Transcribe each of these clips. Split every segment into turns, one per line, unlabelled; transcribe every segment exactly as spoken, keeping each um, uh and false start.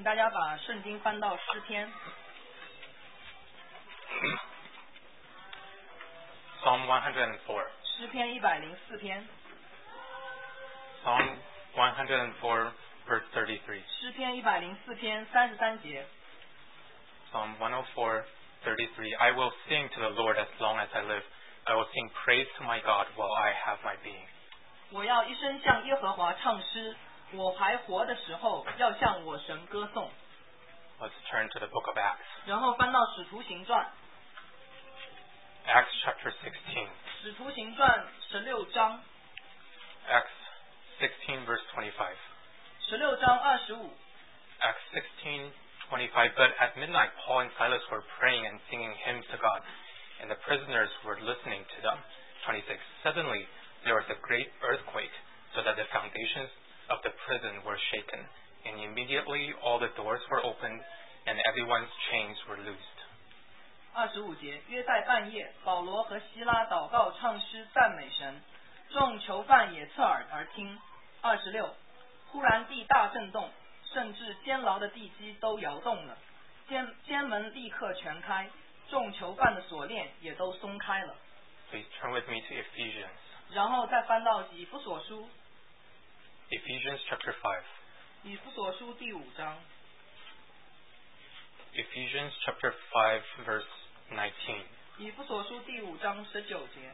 大家把圣经翻到诗篇。
Psalm one hundred four.
诗篇一百零四篇。
Psalm one hundred four, verse thirty-three.
诗篇一百零四篇三十三节。
Psalm one oh four, thirty-three. I will sing to the Lord as long as I live. I will sing praise to my God while I have my being.
我要一生向耶和华唱诗，我还活的时候要向我神歌颂。
Let's turn to the book of Acts.
然后翻到使徒行传。
Acts chapter sixteen.
使徒行传十六章。
Acts sixteen, verse twenty-five.
十六章二十五。
Acts sixteen, twenty-five. But at midnight, Paul and Silas were praying and singing hymns to God, and the prisoners were listening to them. twenty-six. Suddenly, there was a great earthquake, so that the foundations of the prison were shaken, and immediately all the doors were opened, and everyone's chains were loosed.
二十五节，约在半夜，保罗和希拉祷告唱诗赞美神，众囚犯也侧耳而听。二十六，忽然地大震动，甚至监牢的地基都摇动了，监监门立刻全开，众囚犯的锁链也都松开了。
Please turn with me to Ephesians.
然后再翻到以弗所书。
Ephesians chapter five.
以弗所书第五章。
Ephesians chapter five, verse nineteen.
以弗所书第五章十九节。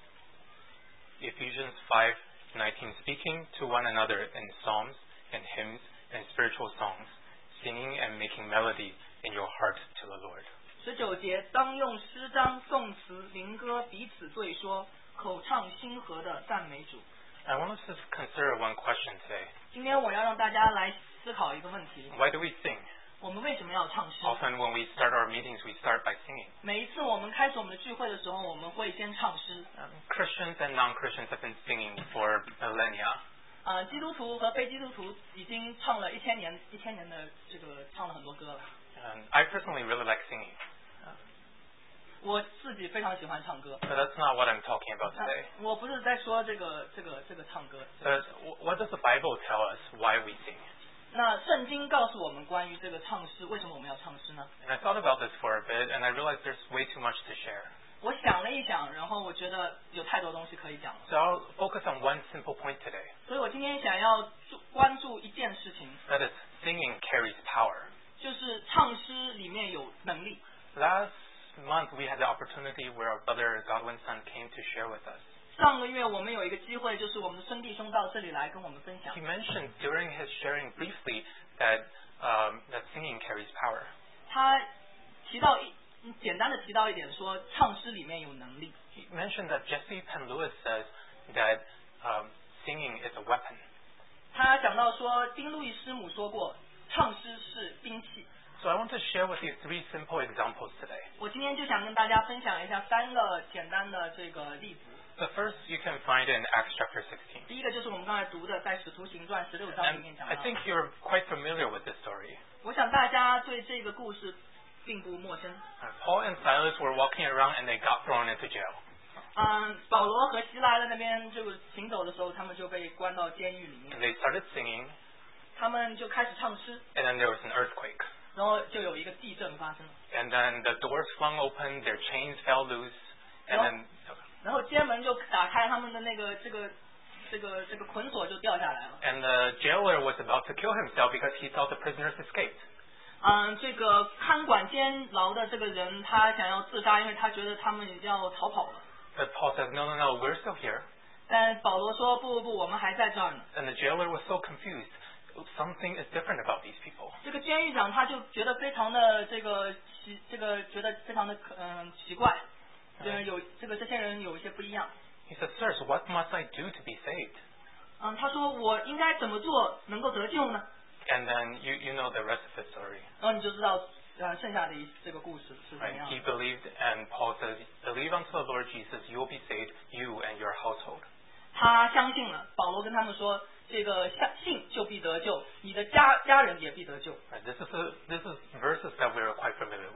Ephesians five, nineteen. Speaking to one another in psalms and hymns and spiritual songs, singing and making melody in your heart to the Lord.
十九节，当用诗章、颂词、灵歌彼此对说，口唱心和的赞美主。
I want us to consider one question today.
今天我要让大家来思考一个问题。
Why do we sing?
我们为什么要唱诗？
Often when we start our meetings, we start by singing.
每一次我们开始我们的聚会的时候，我们会先唱诗。
Um, Christians and non-Christians have been singing for millennia.
啊，基督徒和非基督徒已经唱了一千年、一千年的这个唱了很多歌了。
Um, I personally really like singing.
我自己非常喜欢唱歌。
But that's not what I'm talking about today.
我不是在说这个这个这个唱歌。
But what does the Bible tell us why we sing?
那圣经告诉我们关于这个唱诗，为什么我们要唱诗呢？
And I thought about this for a bit, and I realized there's way too much to share.
我想了一想，然后我觉得有太多东西可以讲了。
So I'll focus on one simple point today.
所以我今天想要注关注一件事情，
That is, singing carries power.
就是唱诗里面有能力。
Last month we had the opportunity where our brother Godwin's son came to share with us.
上个月我们有一个机会，就是我们的孙弟兄到这里来跟我们分享。
He mentioned during his sharing briefly that um, that singing carries power.
他提到一简单的提到一点说，唱诗里面有能力。
He mentioned that Jesse Penn Lewis says that um, singing is a weapon.
他讲到说，丁路易师母说过，唱诗是兵器。
So I want to share with you three simple examples today.
我今天就想跟大家分享一下三个简单的这个例子。
The first you can find in Acts chapter sixteen.
第一个就是我们刚才读的，在使徒行传十六章里
And
面讲
I
到。
think you're quite familiar with this story.
我想大家对这个故事并不陌生。
Uh, Paul and Silas were walking around and they got thrown into jail.
嗯，保罗和希拉在那边就行走的时候，他们就被关到监狱里
And
面，
they started singing,
他们就开始唱诗，
and then there was an earthquake.
然后就有一个地震发生了，
And then the doors flung open, their chains fell loose, and then
然后监门就打开，他们的那个这个这个这个捆锁就掉下来了。
and the jailer was about to kill himself because he thought the prisoners escaped.
嗯，这个看管监牢的这个人，他想要自杀，因为他觉得他们要逃跑了。
But Paul says, no, no, no, we're still here.
但保罗说不不不，我们还在这儿呢。
And the jailer was so confused. Something is different about these people.
这个监狱长他就觉得非常的这个奇，这个觉得非常的嗯奇怪，就是有这个这些人有一些不一样。
He said, sirs, what must I do to be saved?
嗯，他说我应该怎么做能够得救呢？
And then you, you know the rest of the story.
然后你就知道呃剩下的一这个故事是怎么
Right?
样
He
的。
believed, and Paul says, believe unto the Lord Jesus, you will be saved, you and your household.
他相信了，保罗跟他们说，这个相信就必得救，你的家家人也必得救。
Right? This is a, this is verses that we're quite familiar with.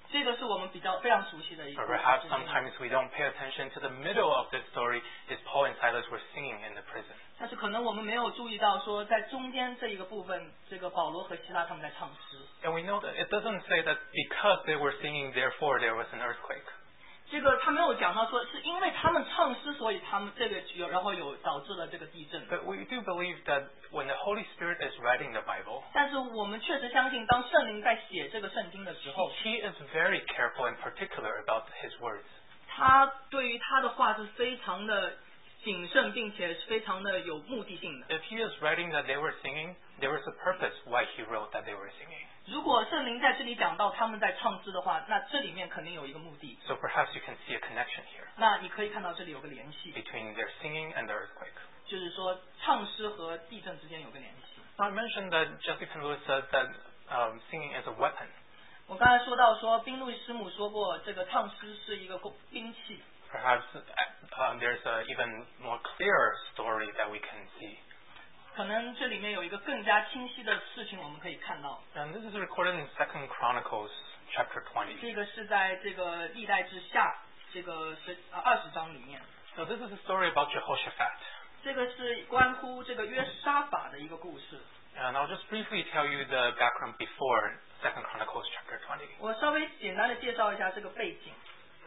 这个是我们比较非常熟悉的一个
Or perhaps sometimes we don't pay attention to the middle of this story is Paul and Silas were singing in the prison.
但是可能我们没有注意到说在中间这一个部分，这个保罗和希拉他们在唱诗。
And we know that it doesn't say that because they were singing, therefore there was an earthquake.
这个他没有讲到说是因为他们唱诗，所以他们这个有然后有导致了这个地震。
But we do believe that when the Holy Spirit is writing the Bible,
但是我们确实相信，当圣灵在写这个圣经的时候，
he is very careful and particular about his words.
他对于他的话是非常的谨慎，并且是非常的有目的性的。
If he is writing that they were singing, there was a purpose why he wrote that they were singing.
如果圣灵在这里讲到他们在唱诗的话，那这里面肯定有一个目的。
So perhaps you can see a connection here
那你可以看到这里有个联系，
between their singing and the earthquake.
就是说唱诗和地震之间有个联系。
Now I mentioned that Jesse Penn Lewis said that um, singing is a weapon.
我刚才说到说，宾路易师母说过，这个唱诗是一个兵器。
Perhaps uh, there's an even more clear story that we can see.
可能这里面有一个更加清晰的事情，我们可以看到。
And this is recorded in Second Chronicles chapter twenty.
这个是在这个历代之下这个十啊二十章里面。
So this is a story about Jehoshaphat.
这个是关乎这个约沙法的一个故事。
And I'll just briefly tell you the background before Second Chronicles chapter twenty.
我稍微简单的介绍一下这个背景。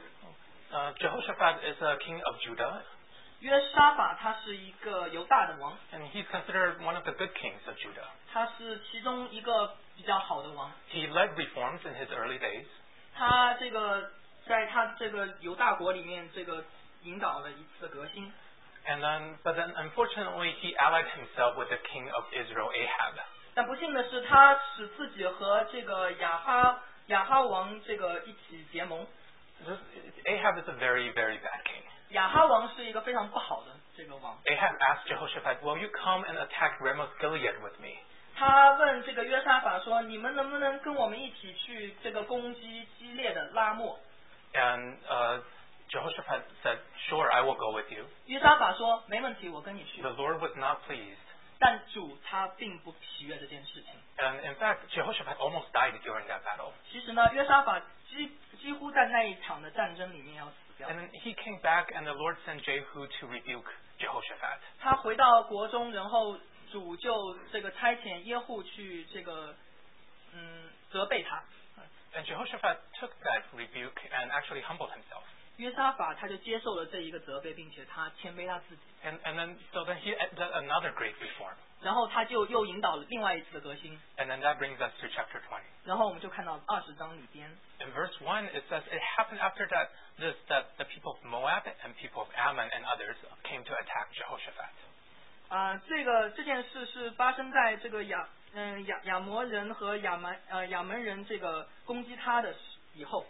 Uh, Jehoshaphat is a king of Judah.
约沙法他是一个犹大的王，
And he's considered one of the good kings of Judah.
他是其中一个比较好的王。
He led reforms in his early days.
他这个在他这个犹大国里面，这个引导了一次革新。
And then, but then unfortunately, he allied himself with the king of Israel, Ahab.
但不幸的是，他使自己和这个亚哈亚哈王这个一起结盟。
This, Ahab is a very, very bad king.
亚哈王是一个非常不好的这个王。
Ahab asked Jehoshaphat, "Will you come and attack Ramoth Gilead with me?"
他问这个约沙法说：“你们能不能跟我们一起去这个攻击激烈的拉莫？”
And uh, Jehoshaphat said, "Sure, I will go with you."
约沙法说：“没问题，我跟你去。”
The Lord was not pleased.
但主他并不喜悦这件事情。
And in fact, Jehoshaphat almost died during that battle.
其实呢，约沙法几几乎在那一场的战争里面要死掉。
And then he came back, and the Lord sent Jehu to rebuke Jehoshaphat.
他回到国中，然后主就这个差遣耶户去这个嗯责备他。
And Jehoshaphat took that rebuke and actually humbled himself.
约沙法他就接受了这一个责备，并且他谦卑他自己。
And, and then, so then he did another great reform.
然后他就又引导了另外一次的革新。
And then that brings us to chapter twenty.
然后我们就看到二十章里边，
In verse one, it says, "It happened after that, this, that the people of Moab and people of Ammon and others came to attack Jehoshaphat."
啊、呃，这个这件事是发生在这个亚嗯亚亚摩人和亚蛮呃亚门人这个攻击他的以后。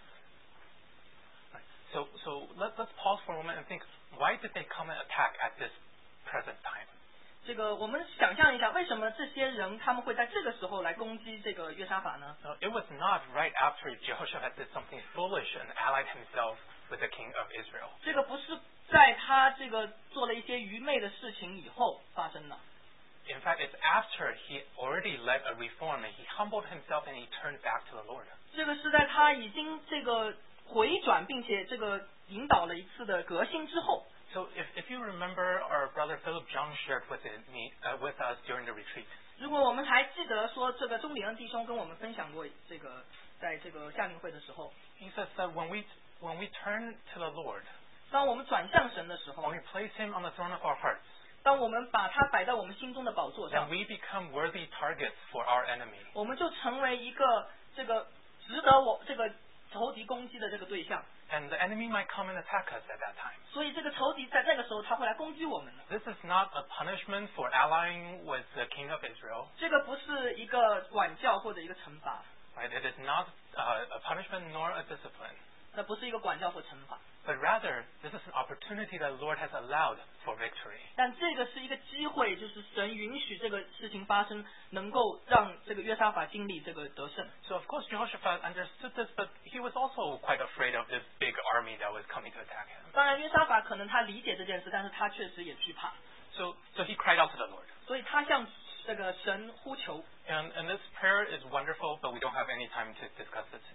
So, so let, let's pause for a moment and think, why did they come and attack at this present time?
这个我们想象一下，为什么这些人他们会在这个时候来攻击这个约沙法呢？
Uh, it was not right after Jehoshaphat did something foolish and allied himself with the king of Israel.
这个不是在他这个做了一些愚昧的事情以后发生的。
In fact, it's after he already led a reform and he humbled himself and he turned back to the Lord.
这个是在他已经这个回转，并且这个引导了一次的革新之后。
So if, if you remember, our brother Philip John shared with, it, me, uh, with us during the retreat.
如果我们还记得说，这个钟里恩弟兄跟我们分享过这个，在这个夏令会的时候，
He says that when we, when we turn to the Lord,
当我们转向神的时候
when，we place him on the throne of our hearts,
当我们把他摆在我们心中的宝座
then
上，
we become worthy targets for our enemy.
我们就成为一个这个值得我这个仇敌攻击的这个对象。
And the enemy might come and attack us at that time.
所以这个仇敌在那个时候他会来攻击我们的。
This is not a punishment for allying with the king of Israel.
这个不是一个管教或者一个惩罚，
Right? It is not uh, a punishment nor a discipline.
那不是一个管教或惩罚，
But rather, this is an opportunity that the Lord has allowed for victory.
但这个是一个机会，就是神允许这个事情发生，能够让这个约沙法经历这个得胜。
So of course Jehoshaphat understood this, but he was also quite afraid of this big army that was coming to attack him.
当然，约沙法可能他理解这件事，但是他确实也惧怕，
So, so he cried out to the Lord.
所以他向这个神呼求。
And, and this prayer is wonderful, but we don't have any time to discuss it today.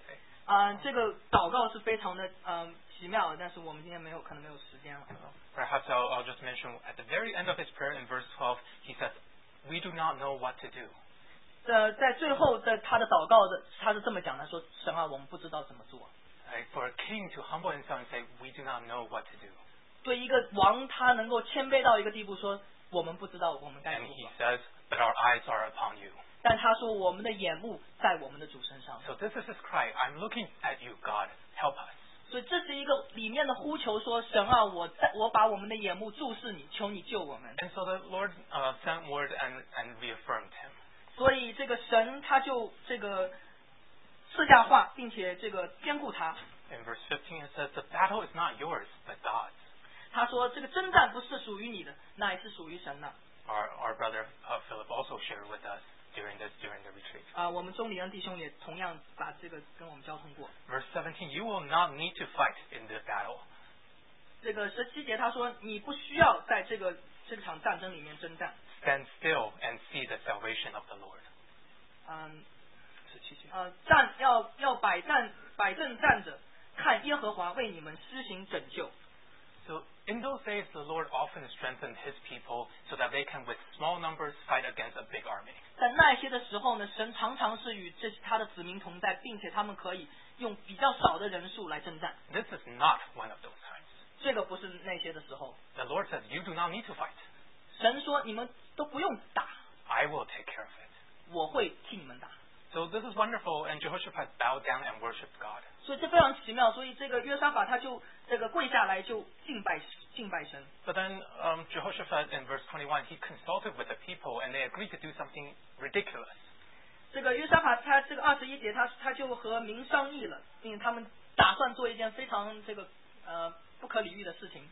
啊、呃，这个祷告是非常的嗯、呃、奇妙的，但是我们今天没有可能没有时间了。
Perhaps I'll, I'll just mention at the very end of his prayer in verse twelve, he says, "We do not know what to do."
呃，在最后的他的祷告的，他是这么讲的，说神啊，我们不知道怎么做。
Right? For a king to humble himself and say, "We do not know what to do."
对一个王，他能够谦卑到一个地步，说我们不知道我们该
And
如
he
何。
says, "But our eyes are upon you."
但他说我们的眼目在我们的主身上。
So this is his cry. I'm looking at you, God. Help us.
所以这是一个里面的呼求，说神啊，我在我把我们的眼目注视你，求你救我们。
And so the Lord uh, sent word and, and reaffirmed him.
所以这个神他就这个赐下话，并且这个兼顾他。
In verse fifteen, it says, "The battle is not yours, but God's."
他说这个征战不是属于你的，乃是属于神的。
Our, our brother uh, Philip also shared with us during this during the retreat.
啊、我们钟里恩弟兄也同样把这个跟我们交通过。
Verse seventeen, "You will not need to fight in this battle."
这个十七节他说你不需要在这个这场战争里面征战。
Stand still and see the salvation of the Lord.
嗯，呃，站要要摆站摆正站着，看耶和华为你们施行拯救。
So in those days, the Lord often strengthened His people so that they can, with small numbers, fight against a big army.
在那些的时候呢，神常常是与这他的子民同在，并且他们可以用比较少的人数来征战。
This is not one of those times.
这个不是那些的时候。
The Lord says, "You do not need to fight.
神说你们都不用打，
I will take care of it."
我会替你们打。
So this is wonderful, and Jehoshaphat bowed down and worshipped God.
所以这非常奇妙，所以这个约沙法他就这个跪下来就敬拜敬拜神。
But then um, Jehoshaphat in verse twenty-one, he consulted with the people, and they agreed to do something ridiculous.
这个约沙法他这个二十一节他他就和民商议了，并且他们打算做一件非常这个呃不可理喻的事情。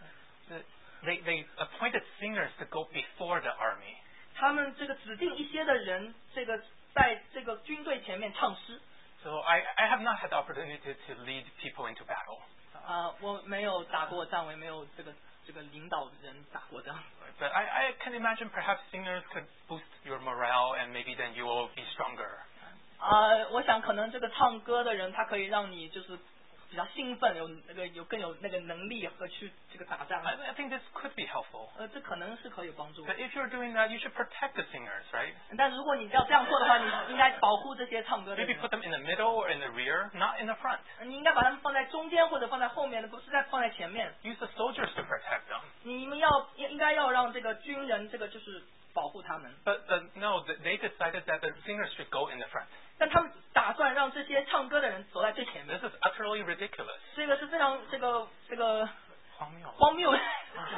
They they appointed singers to go before the army.
他们这个指定一些的人，这个在这个军队前面唱诗。
So I, I have not had the opportunity to, to lead people into battle.
啊、我没有打过仗，我也没有这个这个领导人打过仗。
But I, I can imagine perhaps singers could boost your morale, and maybe then you will be stronger.
啊、我想可能这个唱歌的人，他可以让你就是比较兴奋，有那个有更有那个能力和去这个打仗。
I, I think this could be helpful.
呃，这可能是可以有帮助。
But if you're doing that, you should protect the singers, right?
但如果你要这样做的话，你应该保护这些唱歌的
Maybe
人。
put them in the middle or in the rear, not in the front.
你应该把他们放在中间或者放在后面的，不是在放在前面。
Use the soldiers to protect them.
你们要应该要让这个军人这个就是保护他们。
But uh, no, th- they decided that the singers should go in the front.
但他们打算让这些唱歌的人走在最前面，
This is utterly ridiculous.
这个是非常这个这个
荒谬。
荒谬的。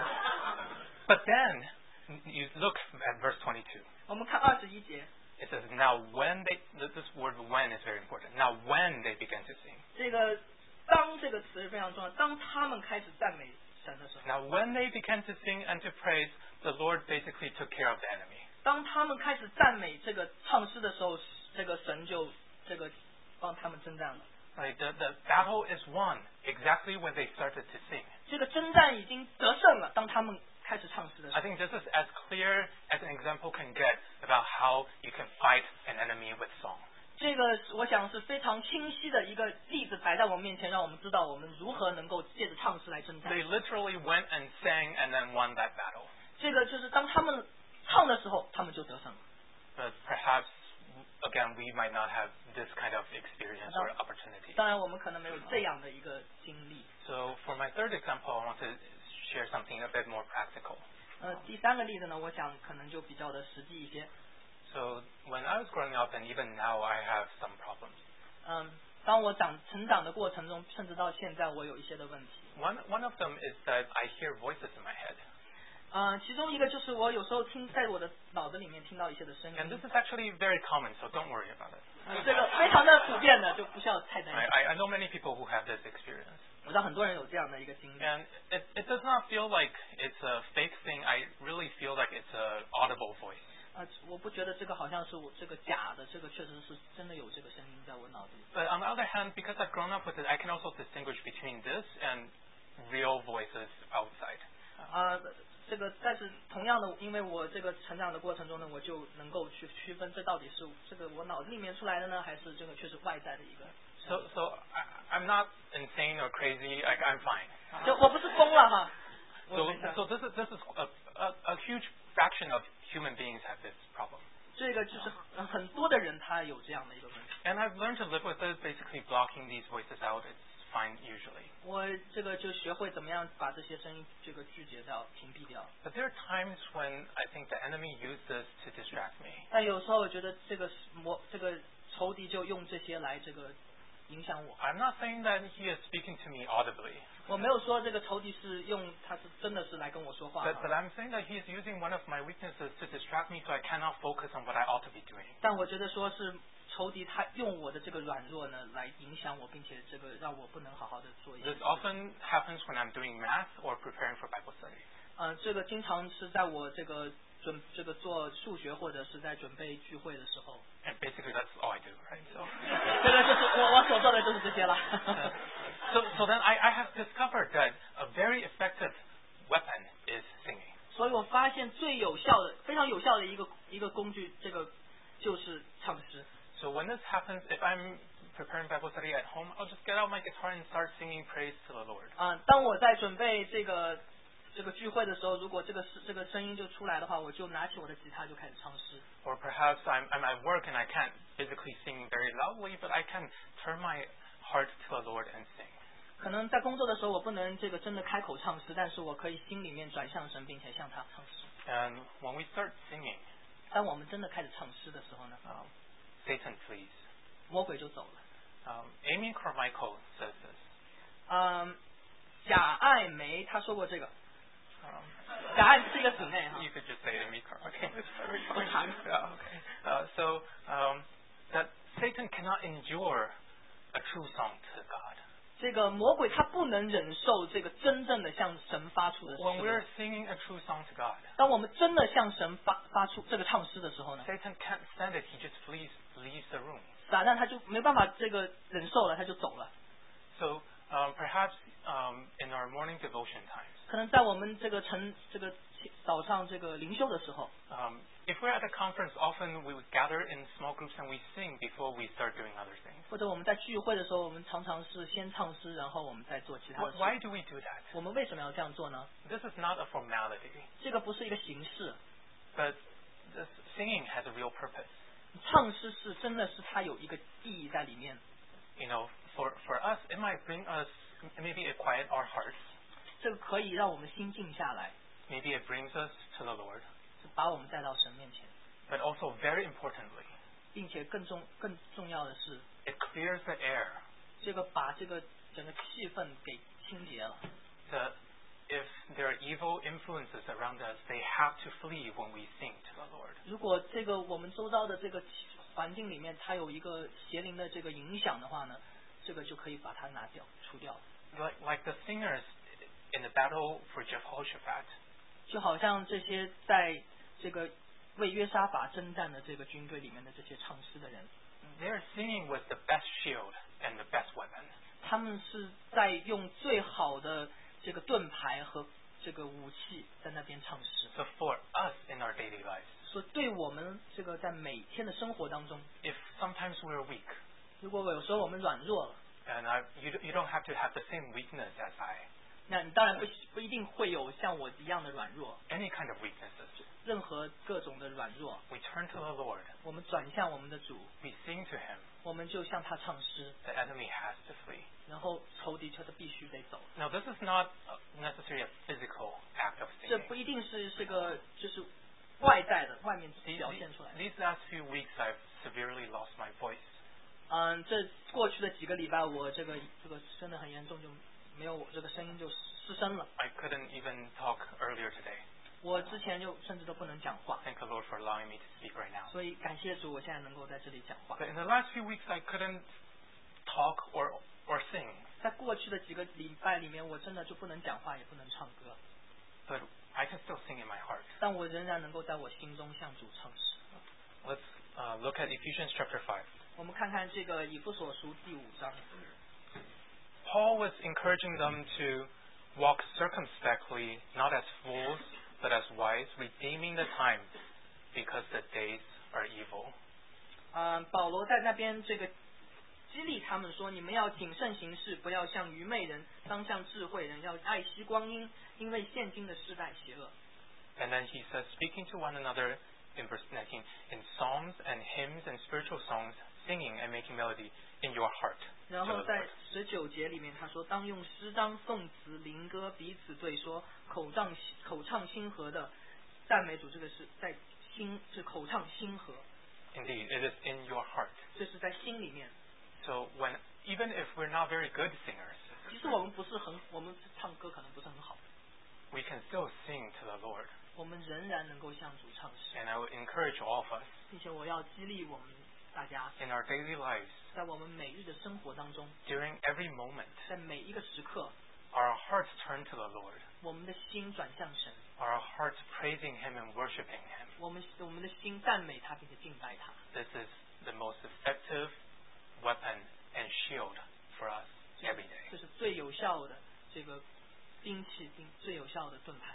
But then, you look at verse twenty-two.
我们看二十一节，
It says, "Now when they," this word "when" is very important. Now when they began to sing.
这个当这个词是非常重要。当他们开始赞美神的时候，
Now when they began to sing and to praise, the Lord basically took care of the enemy.
当他们开始赞美这个唱诗的时候，这个神就这个帮他们征战了。
Right? The, the battle is won exactly when they started to sing.
这个征战已经得胜了。当他们开始唱诗的时
I
候，
think this is as clear as an example can get about how you can fight an enemy with song.
这个我想是非常清晰的一个例子摆在我们面前，让我们知道我们如何能够借着唱诗来征战。
They literally went and sang and then won that battle.
这个就是当他们唱的时候，他们就得胜了。
But perhaps, again, we might not have this kind of experience or opportunity.
当然，我们可能没有这样的一个经历。
So for my third example, I want to share something a bit more practical.
呃，第三个例子呢，我想可能就比较的实际一些。
So when I was growing up, and even now, I have some problems.
嗯，当我长成长的过程中，甚至到现在，我有一些的问题。
One one of them is that I hear voices in my head.
嗯，其中一个就是我有时候听在我的脑子里面听到一些的声音。
And this is actually very common, so don't worry about it.
呃这个非常的普遍的，就不需要太担
I,
心。
I I know many people who have this experience.
我知道很多人有这样的一个经历。
And it, it does not feel like it's a fake thing. I really feel like it's an audible voice.
啊，我不觉得这个好像是我这个假的，这个确实是真的有这个声音在我脑子里。
But on the other hand, because I've grown up with it, I can also distinguish between this and real voices outside.
啊，这个但是同样的，因为我这个成长的过程中呢，我就能够去区分这到底是这个我脑子里面出来的呢，还是这个确实外在的一个
So, so I, I'm not insane or crazy. Like I'm fine.
就我不是疯了哈。
So, so this is this is a, a a huge fraction of human beings have this problem.
这个就是很多的人他有这样的一个问题。
And I've learned to live with it, basically blocking these voices out. It's fine usually.
我这个就学会怎么样把这些声音这个拒绝掉、屏蔽掉。
But there are times when I think the enemy used this to distract me.
但有时候我觉得这个魔这个仇敌就用这些来这个影响我。
I'm not saying that he is speaking to me audibly.
我没有说这个仇敌是用他是真的是来跟我说话。
But, but I'm saying that he is using one of my weaknesses to distract me so I cannot focus on what I ought to be doing.
但我觉得说是仇敌他用我的这个软弱呢来影响我，并且这个让我不能好好的做一些。
This often happens when I'm doing math or preparing for Bible study.
嗯，这个经常是在我这个准这个做数学或者是在准备聚会的时候。
And basically that's all I do, right? So,
这个就是我我所做的就是这些了。
so, so then I, I have discovered that a very effective weapon is singing.
所以我发现最有效的、非常有效的一个一个工具，这个就是唱诗。
So when this happens, if I'm preparing Bible study at home, I'll just get out my guitar and start singing praise to the Lord.
啊、当我在准备这个这个聚会的时候，如果这个是这个声音就出来的话，我就拿起我的吉他就开始唱诗。
Or perhaps I'm, I'm at work and I can't physically sing very loudly, but I can turn my heart to the Lord and sing.
可能在工作的时候，我不能这个真的开口唱诗，但是我可以心里面转向神，并且向他唱诗。
And when we start singing,
当我们真的开始唱诗的时候呢，
um, Satan flees.
魔鬼就走了。
Um, Amy Carmichael says this.
嗯，贾爱梅她说过这个，
Um,
贾爱是一个姊妹哈。
you could just say Amy Carmichael.
Okay.
Yeah, okay. Uh, so um, that Satan cannot endure a true song to God.
这个魔鬼他不能忍受这个真正的向神发出的诗
When
歌。
we're singing a true song to God,
当我们真的向神发发出这个唱诗的时候呢，
Satan can't stand it. He just flees, leaves the room.
撒旦他就没办法这个忍受了，他就走了。
So um, perhaps um, in our morning devotion times,
可能在我们这个晨这个早上这个灵修的时候，
um, if we're at a conference, often we would gather in small groups and we sing before we start doing other things.
或者我们在聚会的时候，我们常常是先唱诗，然后我们再做其他的
Wh-
事。
Why do we do that?
我们为什么要这样做呢？
This is not a formality,
这个不是一个形式，
but this singing has a real purpose.
唱诗是真的是它有一个意义在里面。
You know, for, for us, it might bring us, maybe it quiet our hearts.
这个可以让我们心静下来，
Maybe it brings us to the Lord.
是把我们带到神面前，
But also, very importantly,
并且更重更重要的是，
it clears the air.
这个把这个整个气氛给清洁了。
The, if there are evil influences around us, they have to flee when we sing to the Lord.
如果这个我们周遭的这个环境里面它有一个邪灵的这个影响的话呢，这个就可以把它拿掉除掉。
Like, like the singers in the battle for Jehoshaphat,
就好像这些在这个为约沙法征战的这个军队里面的这些唱诗的人，
they're singing with the best shield and the best weapon.
他们是在用最好的这个盾牌和这个武器在那边唱诗。
So for us in our daily lives,
所以对我们这个在每天的生活当中，
if sometimes we're weak,
如果有时候我们软弱了，
and I, you, you don't have to have the same weakness as I,
那你当然不不一定会有像我一样的软弱，
any kind of weaknesses,
任何各种的软弱，
we turn to the Lord,
我们转向我们的主，
we sing to Him,
我们就向他唱诗，
the enemy has to flee.
然后仇敌就是必须得走。
Now, this is not necessarily a physical act of
这
singing.
不一定是这个就是外在的外面
These,
表现出来的。
these last few weeks, I've severely lost my voice.
嗯，这过去的几个礼拜，我这个这个真的很严重，就没有这个声音就失声了。
I couldn't even talk earlier today.
我之前就甚至都不能讲话，
Thank the Lord for allowing me to speak right now.
所以感谢主，我现在能够在这里讲话。
But in the last few weeks, I couldn't talk or or sing.
在过去的几个礼拜里面，我真的就不能讲话，也不能唱歌，
But I can still sing in my heart.
但我仍然能够在我心中向主唱诗。
Let's uh, look at Ephesians chapter five.
我们看看这个以弗所书第五章，
Paul was encouraging them to walk circumspectly, not as fools, but as wise, redeeming the time, because the days are evil.
嗯，保罗在那边这个激励他们说，你们要谨慎行事，不要像愚昧人，当像智慧人，要爱惜光阴，因为现今的世代邪恶。
And then he says, speaking to one another in verse nineteen, in psalms and hymns and spiritual songs, singing and making melody in your heart.
然后在十九节里面他说，当用诗章、颂词、灵歌彼此对说，口唱口唱心和的赞美主。这个是在心，是口唱心和。
Indeed, it is in your heart.
这是在心里面。
So when even if we're not very good singers,
其实我们不是很，我们唱歌可能不是很好。
We can still sing to the Lord.
我们仍然能够向主唱诗。
And I would encourage all of us.
并且我要激励我们大家。
In our daily lives.
在我们每日的生活当中。
During every moment.
在每一个时刻。
Our hearts turn to the Lord.
我们的心转向神。
Our hearts praising Him and worshiping Him.
我们我们的心赞美他，并且敬拜他。
This is the most effective weapon and shield for us every day.
这是最有效的这个兵器，兵最有效的盾牌。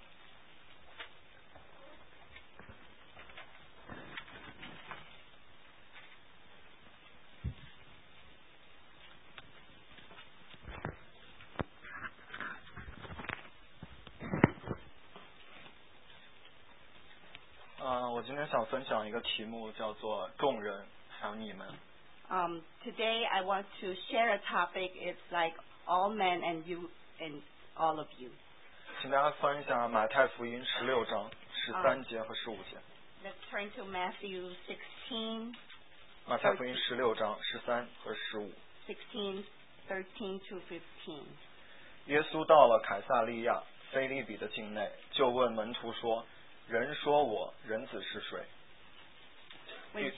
呃，我今天想分享一个题目，叫做众人还有你们。
Um, today I want to share a topic. It's like all men and you and all of you.
请大家翻一下马太福音十六章十三节和十五节。
Let's turn to Matthew sixteen.
马太福音十六章十三和十五。
Sixteen, thirteen to fifteen.
耶稣到了凯撒利亚腓立比的境内，就问门徒说：“人说我人子是谁？” 第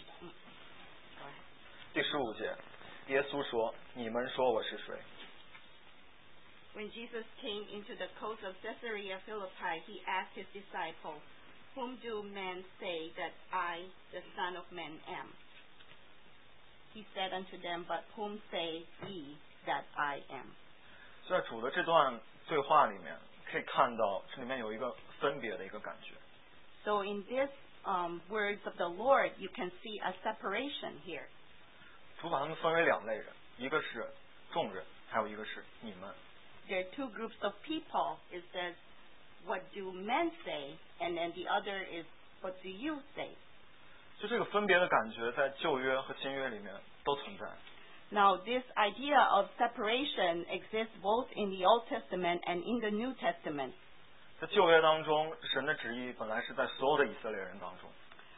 第十五节，耶稣说：“你们说我是谁？”
When Jesus came into the coast of Caesarea Philippi, he asked his disciples, "Whom do men say that I, the Son of Man, am?" He said unto them, "But whom say ye that I am?"
在主的这段对话里面，可以看到这里面有一个分别的一个感觉。
So in this um, words of the Lord, you can see a separation here.
主把他们分为两类人，一个是众人，还有一个是你们。
There are two groups of people. It says, "What do men say?" and then the other is, "What do you say?"
就这个分别的感觉，在旧约和新约里面都存在。
Now, this idea of separation exists both in the Old Testament and in the New Testament.
在旧约当中，神的旨意本来是在所有的以色列人当中。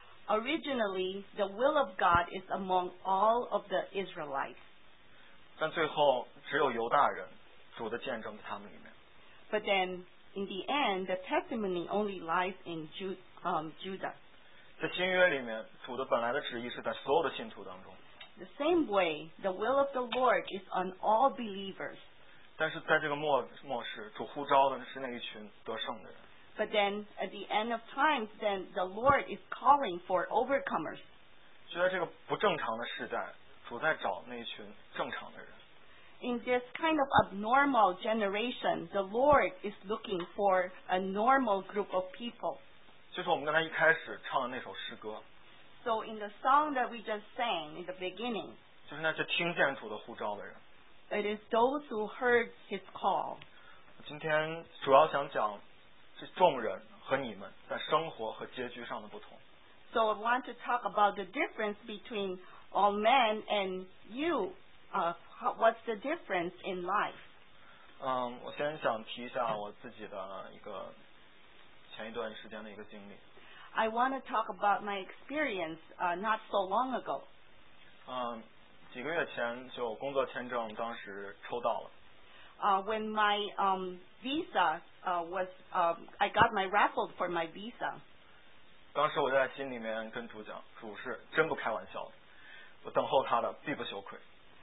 Originally, the will of God is among all of the Israelites.
但最后只有犹大人，主的见证在他们里面。
But then, in the end, the testimony only lies in Ju- um, Judah.
在新约里面，主的本来的旨意是在所有的信徒当中。
The same way, the will of the Lord is on all believers.
但是在这个末末世，主呼召的是那一群得胜的人。
But then, at the end of times, then the Lord is calling for overcomers.
就在这个不正常的时代，主在找那一群正常的人。
In this kind of abnormal generation, the Lord is looking for a normal group of people.
就是我们刚才一开始唱的那首诗歌。
So in the song that we just sang in the beginning,
就是那些听见主的呼召的人。
it is those who heard his call.
今天主要想讲这众人和你们在生活和结局上的不同。
So I want to talk about the difference between all men and you. Uh, how, what's the difference in life?
嗯，我先想提一下我自己的一个前一段时间的一个经历。
I want to talk about my experience uh, not so long ago.
嗯，几个月前就工作签证当时抽到了。
Uh, when my um, visa uh, was, um, I got my raffle for my visa.
当时我在心里面跟主讲，主是真不开玩笑的，我等候他的必不羞愧。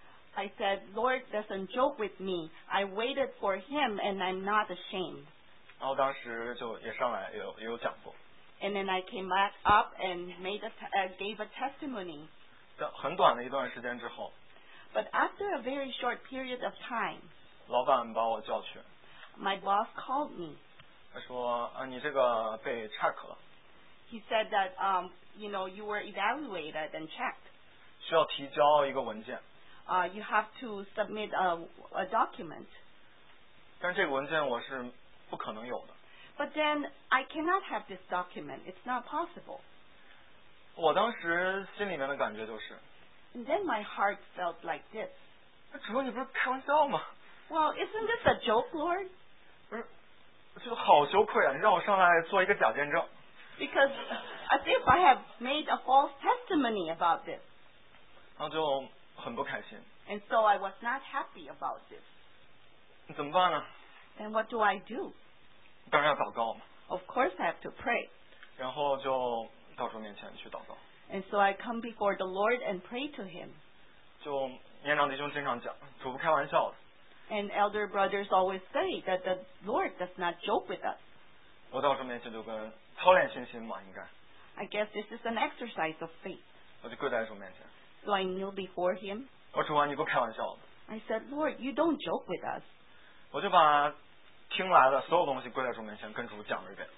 I said, Lord doesn't joke with me. I waited for him and I'm not ashamed.
然后当时就也上来也有也有讲过。
And then I came back up and made a t- uh, gave a testimony.
在很短的一段时间之后，
But after a very short period of time,
老板把我叫去，
my boss called me.
他说啊，你这个被 check 了，
He said that, um, you know, you were evaluated and checked.
需要提交一个文件。
uh, you have to submit a, a document.
但这个文件我是不可能有的。
But then I cannot have this document. It's not possible.
我当时心里面的感觉就是，
And then my heart felt like this.
主，你不是开玩笑吗？
Well, isn't this a joke, Lord?
不是，就好羞愧啊！你让我上来做一个假见证。
Because as if I have made a false testimony about this.
然后就很不开心。
And so I was not happy about this.
你怎么办呢？
Then what do I do?
当然要祷告嘛。
Of course I have to pray.
然后就到主面前去祷告。
And so I come before the Lord and pray to Him.
就年长弟兄经常讲，主不开玩笑的。
And elder brothers always say that the Lord does not joke with us.
我到主面前就跟操练信心嘛，应该。
I guess this is an exercise of faith.
我就跪在主面前，
So I kneel before Him.
我主啊，你不开玩笑的。
I said, Lord, you don't joke with us.
我就把听来的所有东西跪在主面前，跟主讲了一遍。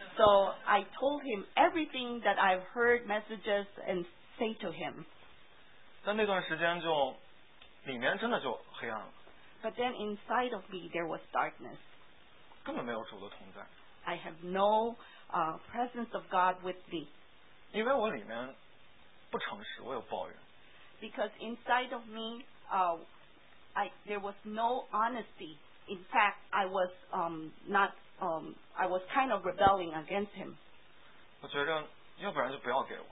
So I told Him everything that I've heard, messages, and say to Him.
但那段时间就里面真的就黑暗了，
But then inside of me there was darkness.
根本没有主的同在，
I have no uh, presence of God with me.
因为我里面不诚实，我有抱怨。
Because inside of me, uh, I, there was no honesty. In fact, I was um, not. Um, I was kind of rebelling against Him.
我觉着，要不然就不要给我，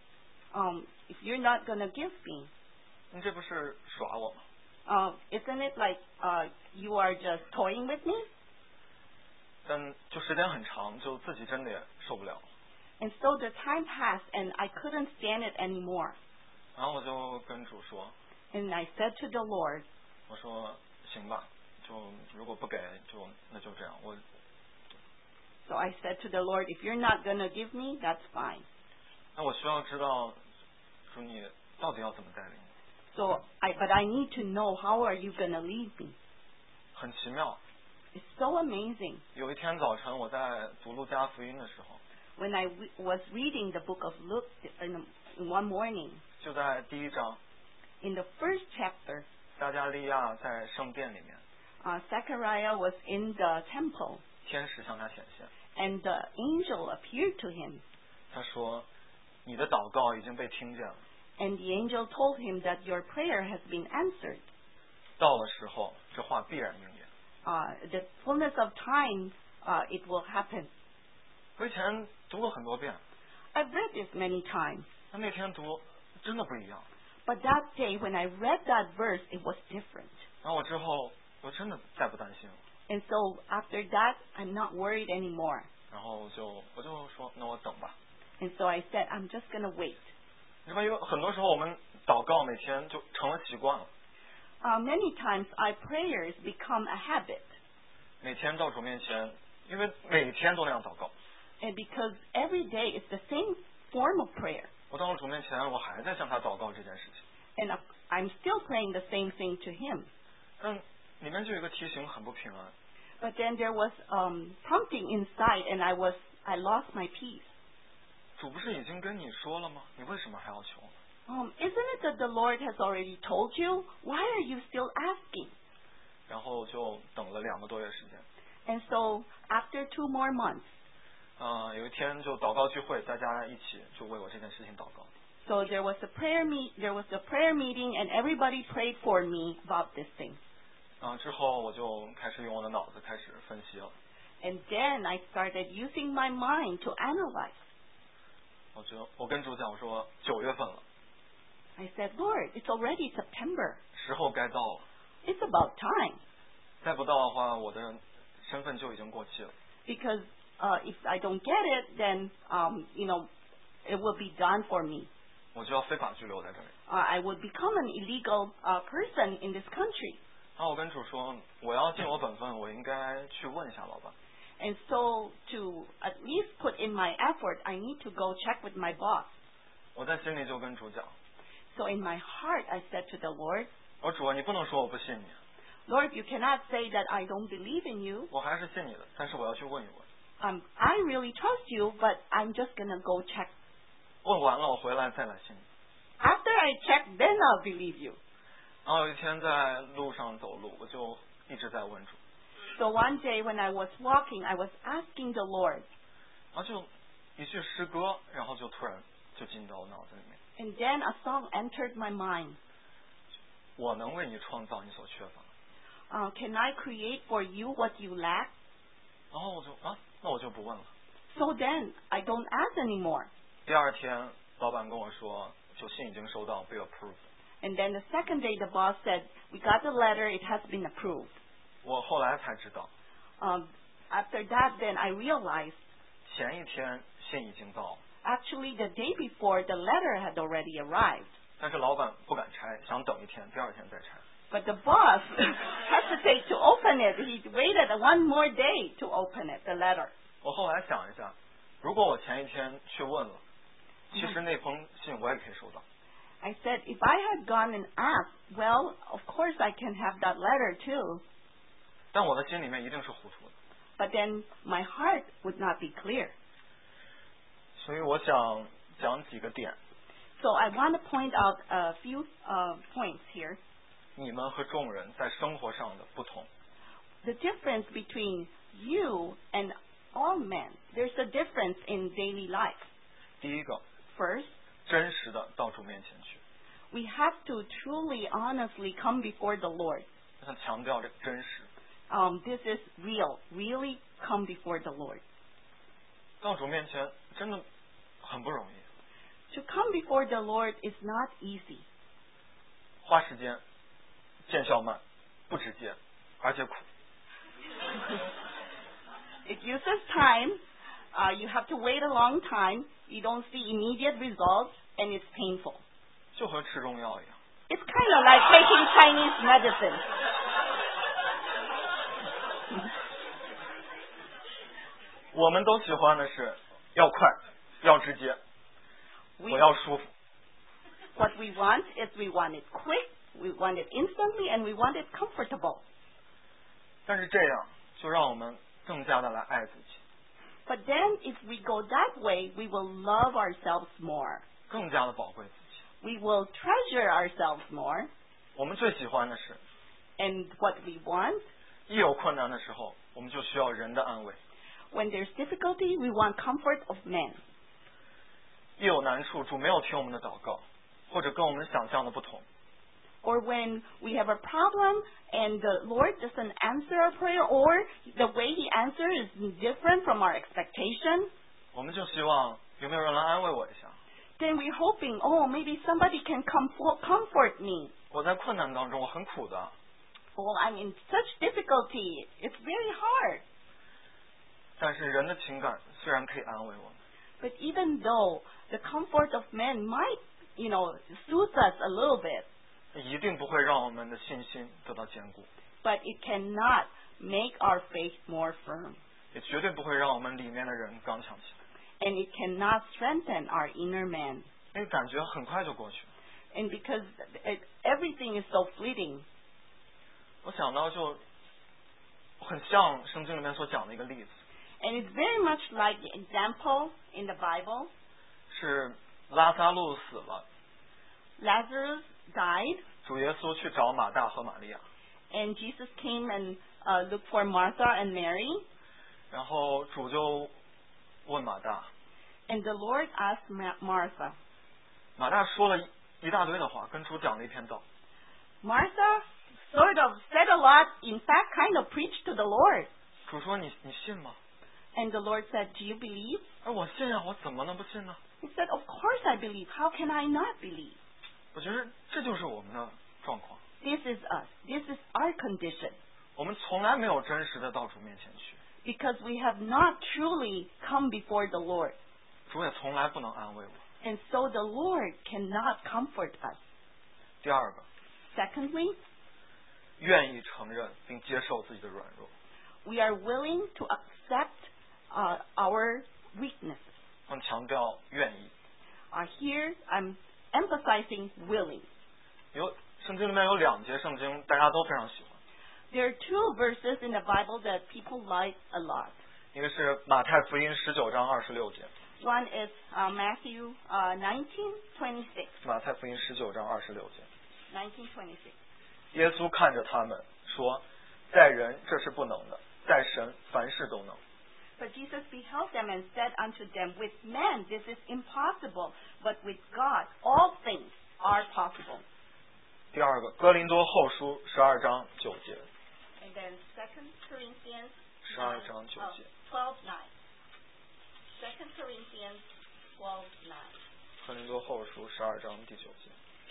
Um, if you're not gonna give me,
你这不是耍我吗？
uh, isn't it like uh, you are just toying with me?
但就时间很长，就自己真的也受不了了。
And so the time passed, and I couldn't stand it anymore.
然后我就跟主说，
And I said to the Lord,
我说行吧，就如果不给，就那就这样。我
so I said to the Lord, if you're not gonna give me, that's fine.
那我需要知道，主你到底要怎么带领我？
So I, but I need to know, how are you gonna lead me?
很奇妙。
It's so amazing.
有一天早晨，我在读路加福音的时候，
When I re- was reading the book of Luke in, in one morning,
就在第一章，
in the first chapter,
撒加利亚在圣殿里面，
uh, Zechariah was in the temple,
天使向他显现，
and the angel appeared to him.
他说：“你的祷告已经被听见了，
And the angel told him that your prayer has been answered.
到了时候，这话必然应验。”
Uh, the fullness of time, uh, it will happen.
我以前读过很多遍，
I've read this many times.
但那天读真的不一样。
But that day, when I read that verse, it was different.
然后我之后，我真的再不担心了。
And so after that, I'm not worried anymore.
然后就我就说，那我等吧。
And so I said, I'm just going to wait.
你知道，有很多时候我们祷告每天就成了习惯了，
Uh, many times our prayers become a habit.
每天到主面前，因为每天都那样祷告。
And because every day is the same form of prayer.
我到了主面前，我还在向他祷告这件事情。
And uh, I'm still praying the same thing to Him.
但里面就有一个题型很不平安。
But then there was um, prompting inside, and I was I lost my peace.
主不是已经跟你说了吗？你为什么还要求？
Um, isn't it that the Lord has already told you? Why are you still asking?
然后就等了两个多月时间。
And so after two more months,
啊、有一天就祷告聚会，大家一起就为我这件事情祷告。
so there was a prayer meet. There was a prayer meeting, and everybody prayed for me about this thing.
啊，之后我就开始用我的脑子开始分析了。
And then I started using my mind to analyze.
我就我跟主讲，我说九月份了，
I said, Lord, it's already September.
时候该到了，
It's about time.
再不到的话，我的身份就已经过期了。
Because uh, if I don't get it, then um, you know, it will be done for me.
我就要非法拘留在这里。
Uh, I would become an illegal uh, person in this country.
然后我跟主说，我要尽我本分，我应该去问一下老板。
And so to at least put in my effort, I need to go check with my boss.
我在心里就跟主讲，
So in my heart, I said to the Lord,
我说主啊，你不能说我不信你，
Lord, you cannot say that I don't believe in you.
我还是信你的，但是我要去问一问。
Um, I really trust you, but I'm just going to go check.
问完了，我回来再来信你。
After I check, then I'll believe you.
然后有一天在路上走路，我就一直在问主。
So one day when I was walking, I was asking the Lord.
然后就一句诗歌，然后就突然就进到我脑子里面。
And then a song entered my mind.
我能为你创造你所缺乏。
Uh, can I create for you what you lack?
然后我就啊，那我就不问了。
So then I don't ask anymore.
第二天，老板跟我说，就信已经收到，被 approved。
And then the second day, the boss said, "We got the letter. It has been approved."
我后来才知道。
Um, after that, then I realized.
前一天信已经到了。
Actually, the day before, the letter had already arrived.
但是老板不敢拆，想等一天，第二天再拆。
But the boss hesitated to open it. He waited one more day to open it, the letter.
我后来想一下，如果我前一天去问了，其实那封信我也可以收到。
I said, if I had gone and asked, well, of course I can have that letter too.
但我的心里面一定是糊涂的。
But then my heart would not be clear.
所以我想讲几个点。
So I want to point out a few uh, points here.
你们和众人在生活上的不同。
The difference between you and all men. There's a difference in daily life.
第一个，
First,
真实的到主面前去。
we have to truly, honestly come before the Lord.
我想强调这个真实。
Um, this is real. Really come before the Lord.
到主面前真的很不容易。
To come before the Lord is not easy.
花时间，见效慢，不直接，而且苦。
It uses time. Uh, you have to wait a long time. You don't see immediate results, and it's painful.
就和吃中药一样。
It's kind of like taking Chinese medicine.
我们都喜欢的是要快，要直接，
We,
我要舒服。
what we want is we want it quick, we want it instantly, and we want it comfortable.
但是这样就让我们更加的来爱自己，
But then if we go that way, we will love ourselves more.
更加的宝贵自己。
We will treasure ourselves more.
我们最喜欢的是，
And what we want,
一有困难的时候，我们就需要人的安慰；
when there's difficulty, we want comfort of men.
一有难处，主没有听我们的祷告，或者跟我们想象的不同，
Or when we have a problem and the Lord doesn't answer our prayer, or the way He answers is different from our expectation,
我们就希望有没有人来安慰我一下。
then we're hoping, oh, maybe somebody can comfort, comfort me.
我在困难当中，我很苦的，
Oh, I'm in such difficulty. It's very hard.
但是人的情感虽然可以安慰我们，
But even though the comfort of men might, you know, soothe us a little bit,
一定不会让我们的信心得到坚固，
but it cannot make our faith more firm.
也绝对不会让我们里面的人刚强起来，
And it cannot strengthen our inner man.
因为感觉很快就过去了。
And because it, everything is so fleeting,
我想到就很像圣经里面所讲的一个例子，
and it's very much like the example in the Bible.
是拉撒路死了，
Lazarus died,
主耶稣去找马大和玛利亚，
and Jesus came and uh, looked for Martha and Mary.
然后主就问马大，
And the Lord asked Ma- Martha.
马大说了一大堆的话，跟主讲了一篇道。
Martha sort of said a lot, in fact, kind of preached to the Lord.
主说你你信吗？
And the Lord said, do you believe?
哎，我信啊，我怎么能不信呢？
He said, of course I believe. How can I not believe?
我觉得这就是我们的状况，
This is us. This is our condition.
我们从来没有真实的到主面前去，
Because we have not truly come before the Lord.
主也从来不能安慰我。
And so the Lord cannot comfort us.
第二个，
Secondly,
愿意承认并接受自己的软弱。
we are willing to accept uh, our weaknesses.
我强调愿意。
Uh, here, I'm emphasizing willing.
有圣经里面有两节圣经，大家都非常喜欢。
There are two verses in the Bible that people like a lot.
一个是马太福音十九章二十六节，
One is uh, Matthew uh, nineteen twenty-six.
马太福音十九章二十六节。
nineteen twenty-six.
耶稣看着他们说，在人这是不能的，在神凡事都能。
But Jesus beheld them and said unto them, With men this is impossible, but with God all things are possible.
第二个，哥林多后书十二章九节。
And then Second Corinthians
十二章九节。
twelve nine. Second Corinthians twelve nine.
哥林多后书十二章第九节。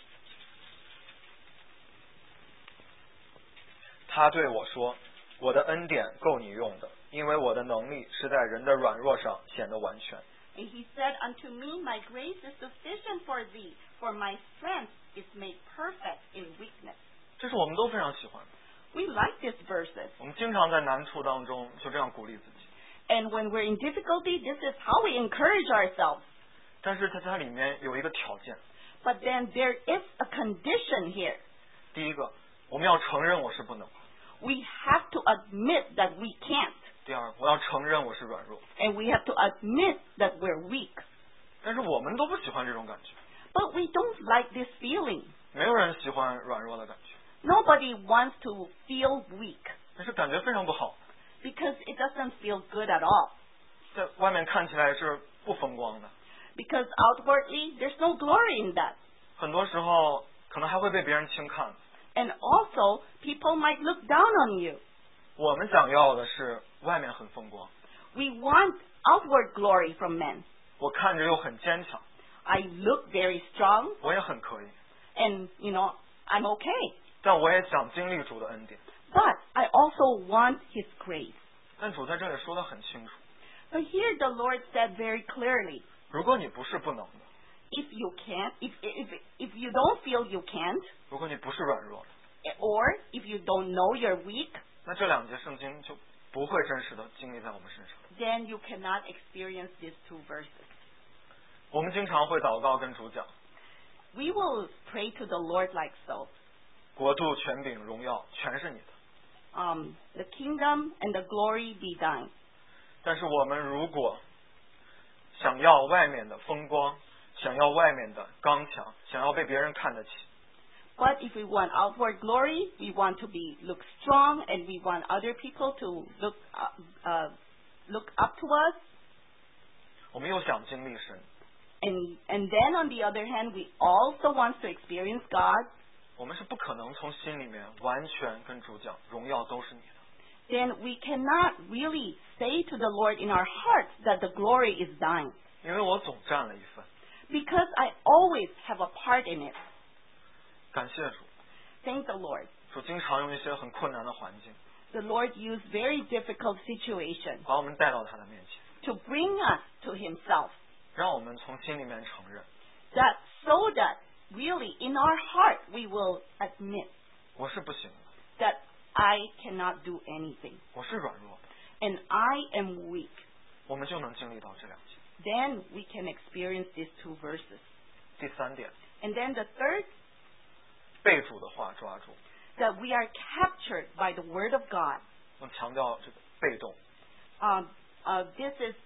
他对我说，我的恩典够你用的，因为我的能力是在人的软弱上显得完全。
And he said unto me, My grace is sufficient for thee, for my strength is made perfect in weakness.
这是我们都非常喜欢的。
We like these verses.
我们经常在难处当中就这样鼓励自己。
And when we're in difficulty, this is how we encourage ourselves.
但是在它里面有一个条件。
But then there is a condition here.
第一个，我们要承认我是不能。
We have to admit that we can't.
第二，我要承认我是软弱。
And we have to admit that we're weak.
但是我们都不喜欢这种感觉。
But we don't like this feeling.
没有人喜欢软弱的感觉。
Nobody wants to feel weak
但是感觉非常不好。
because it doesn't feel good at all.
在外面看起来是不风光的。
Because outwardly, there's no glory in that.
很多时候可能还会被别人轻看。
And also, people might look down on you.
我们想要的是外面很风光，
We want outward glory from men.
我看着又很坚强，
I look very strong,
我也很可以，
and, you know, I'm okay.
但我也想经历主的恩典。
But I also want His grace.
但主在这里说得很清楚，
But here the Lord said very clearly,
如果你不是不能的，
if you can't, if, if, if you don't feel you can't,
如果你不是软弱的，
or if you don't know you're weak,
那这两节圣经就不会真实的经历在我们身上。
then you cannot experience these two verses.
我们经常会祷告跟主讲，
We will pray to the Lord like so.
国度、权柄、荣耀全是你的。
Um, the kingdom and the glory be thine.
但是我们如果想要外面的风光，想要外面的刚强，想要被别人看得起，
But if we want outward glory, we want to be look strong, and we want other people to look uh, uh, look up to us.
我们又想经历神，
And and then on the other hand, we also want to experience God.
我们是不可能从心里面完全跟主讲，荣耀都是你的。
Then we cannot really say to the Lord in our hearts that the glory is thine,
因为我总占了一份。
because I always have a part in it.
感谢主，
Thank the Lord.
主经常用一些很困难的环境，
The Lord used very difficult situations
把我们带到他的面前，
to bring us to Himself,
让我们从心里面承认，
that so that really in our heart we will admit
我是不行的，
that I cannot do anything
我是软弱的，
and I am weak.
我们就能经历到这两节。
Then we can experience these two verses.
第三点，
And then the third,
被主的话抓住，
that we are captured by the Word of God.
我强调这个被动。
Um, uh, this is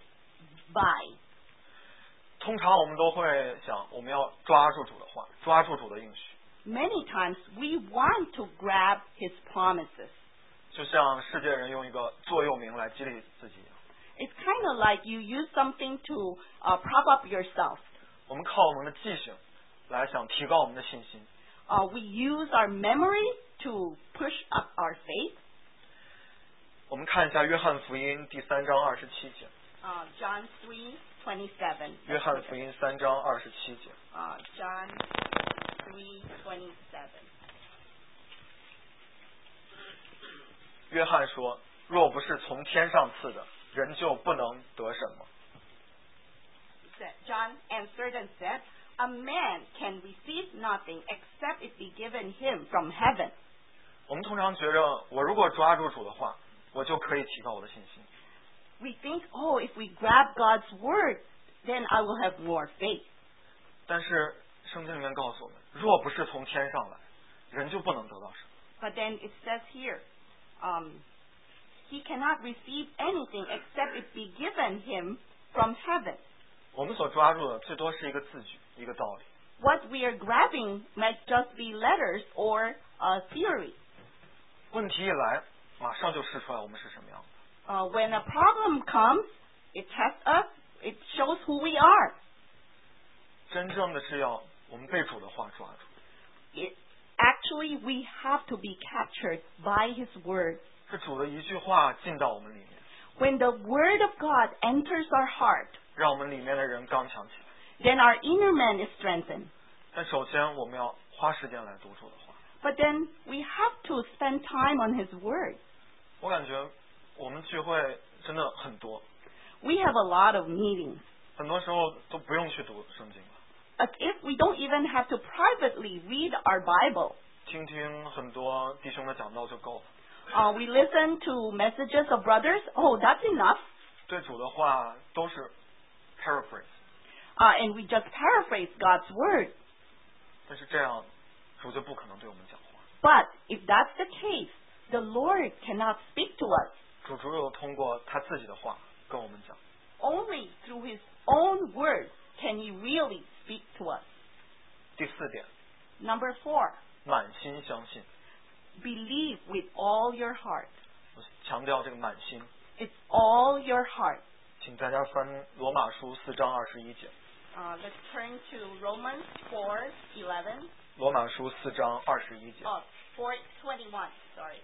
by.
通常我们都会想，我们要抓住主的话，抓住主的应许，
Many times we want to grab His promises.
就像世界人用一个座右铭来激励自己一样。
It's kind of like you use something to uh, prop up yourself.
我们靠我们的记性来想提高我们的信心。
Uh, we use our memory to push up our faith.
我们看一下约翰福音第三章二十七节。
Uh, John three twenty-seven.
约翰福音三章二十七节。
Uh, John three twenty-seven.
约翰说：“若不是从天上赐的，人就不能得什么。”
John answered and said, A man can receive nothing except it be given him from heaven.
我们通常觉着，我如果抓住主的话，我就可以提高我的信心。
We think, oh, if we grab God's word, then I will have more faith.
但是圣经里面告诉我们，若不是从天上来，人就不能得到什么。
But then it says here, um, he cannot receive anything except it be given him from heaven.
我们所抓住的最多是一个字句，一个道理。
What we are grabbing might just be letters or uh, theory.
问题一来，马上就试出来我们是什么样的。
Uh, when a problem comes, it tests us, it shows who we are.
真正的是要我们被主的话抓住。
It, actually, we have to be captured by His Word.
是主的一句话进到我们里面，
When the Word of God enters our heart,
让我们里面的人刚强起来。
then our inner man is strengthened.
但首先我们要花时间来读主的话。
But then we have to spend time on His Word.
我感觉我们聚会真的很多，
We have a lot of meetings.
很多时候都不用去读圣经了，
As if we don't even have to privately read our Bible.
听听很多弟兄的讲道就够了。
Uh, we listen to messages of brothers. Oh, that's enough.
对主的话都是 paraphrase，
Uh, and we just paraphrase God's Word.
但是这样主就不可能对我们讲话。
But if that's the case, the Lord cannot speak to us.
主只有通过他自己的话跟我们讲。
Only through His own words can He really speak to us.
第四点，
Number four,
满心相信。
believe with all your heart.
我强调这个满心，
It's all your heart.
请大家翻罗马书四章二十一节。
Uh, let's turn to Romans four eleven.
罗马书四章二十一节。
Oh, four twenty-one. Sorry.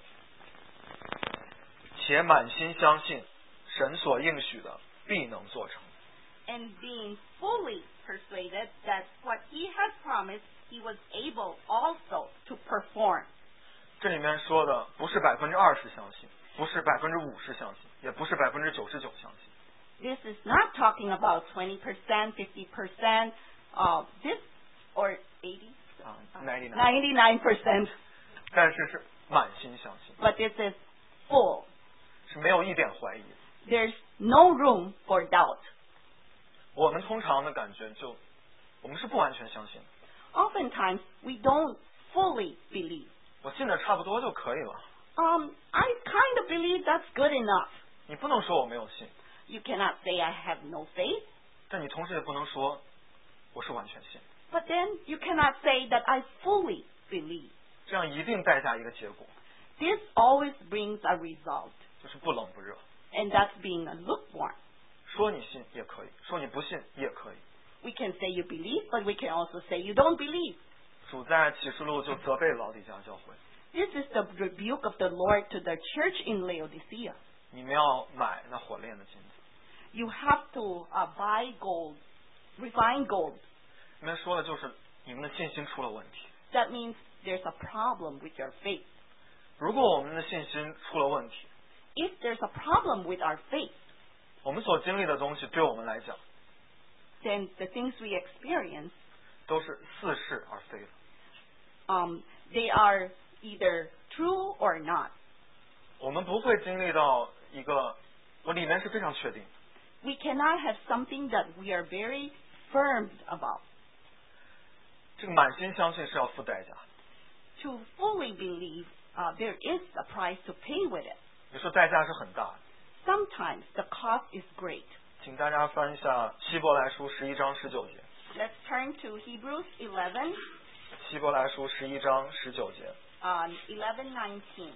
且满心相信，神所应许的必能做成。
And being fully persuaded that what He has promised, He was able also to perform.
这里面说的不是百分之二十相信，不是百分之五十相信，也不是百分之九十九相信。
This is not talking about twenty percent, fifty percent, uh, this or eighty,
Ah, ninety-nine.
ninety-nine percent.
但是是满心相信，
But this is full.
是没有一点怀疑的。
There's no room for doubt.
我们通常的感觉就，我们是不完全相信的。
Oftentimes, we don't fully believe.
我信的差不多就可以了。
Um, I kind of believe that's good enough.
你不能说我没有信，
You cannot say I have no faith,
但你同时也不能说我是完全信。
but then you cannot say that I fully believe.
这样一定带下一个结果，
This always brings a result,
就是不冷不热。
and that's being a lukewarm.
说你信也可以，说你不信也可以。
We can say you believe, but we can also say you don't believe.
主在启示录就责备老底嘉教会，
This is the rebuke of the Lord to the church in Laodicea.
你们要买那火炼的金子。
You have to uh, buy gold, refined gold.
里面说的就是你们的信心出了问题。
That means there's a problem with your faith.
如果我们的信心出了问题，
If there's a problem with our faith,
我们所经历的东西对我们来讲
then the things we experience,
都是似是而非的。
um, they are either true or not.
我们不会经历到一个我里面是非常确定的。
We cannot have something that we are very firm about.
这个满心相信是要付代价的。
To fully believe, uh, there is a price to pay with it.
有时候代价是很大的。
Sometimes the cost is great.
请大家翻一下希伯来书十一章十九节。
Let's turn to Hebrews eleven,
希伯来书十一章十九节。
um, eleven nineteen.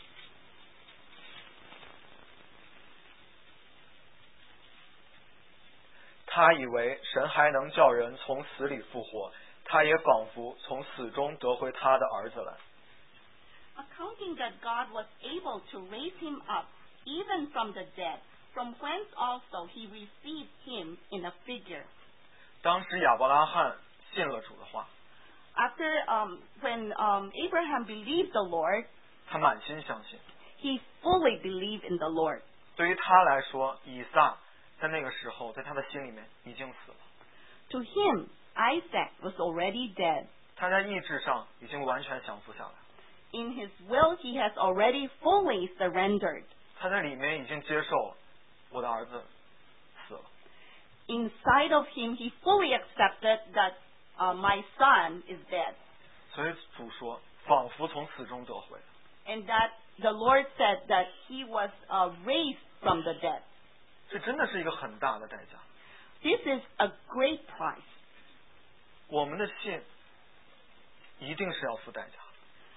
他以为神还能叫人从死里复活，他也仿佛从死中得回他的儿子来。
Accounting that God was able to raise him up even from the dead, from whence also he received him in a figure.
当时亚伯拉罕信了主的话，
After um, when um, Abraham believed the Lord,
他满心相信。
he fully believed in the Lord.
对于他来说，以撒在那个时候，在他的心里面已经死了，
To him, Isaac was already dead.
他在意志上已经完全降服下来，
In his will, he has already fully surrendered.
他在里面已经接受我的儿子死了。
Inside of him, he fully accepted that uh, my son is dead.
所以主说，仿佛从死中得回。
And that the Lord said that he was uh, raised from the dead.
这真的是一个很大的代价。
This is a great price.
我们的信一定是要付代价。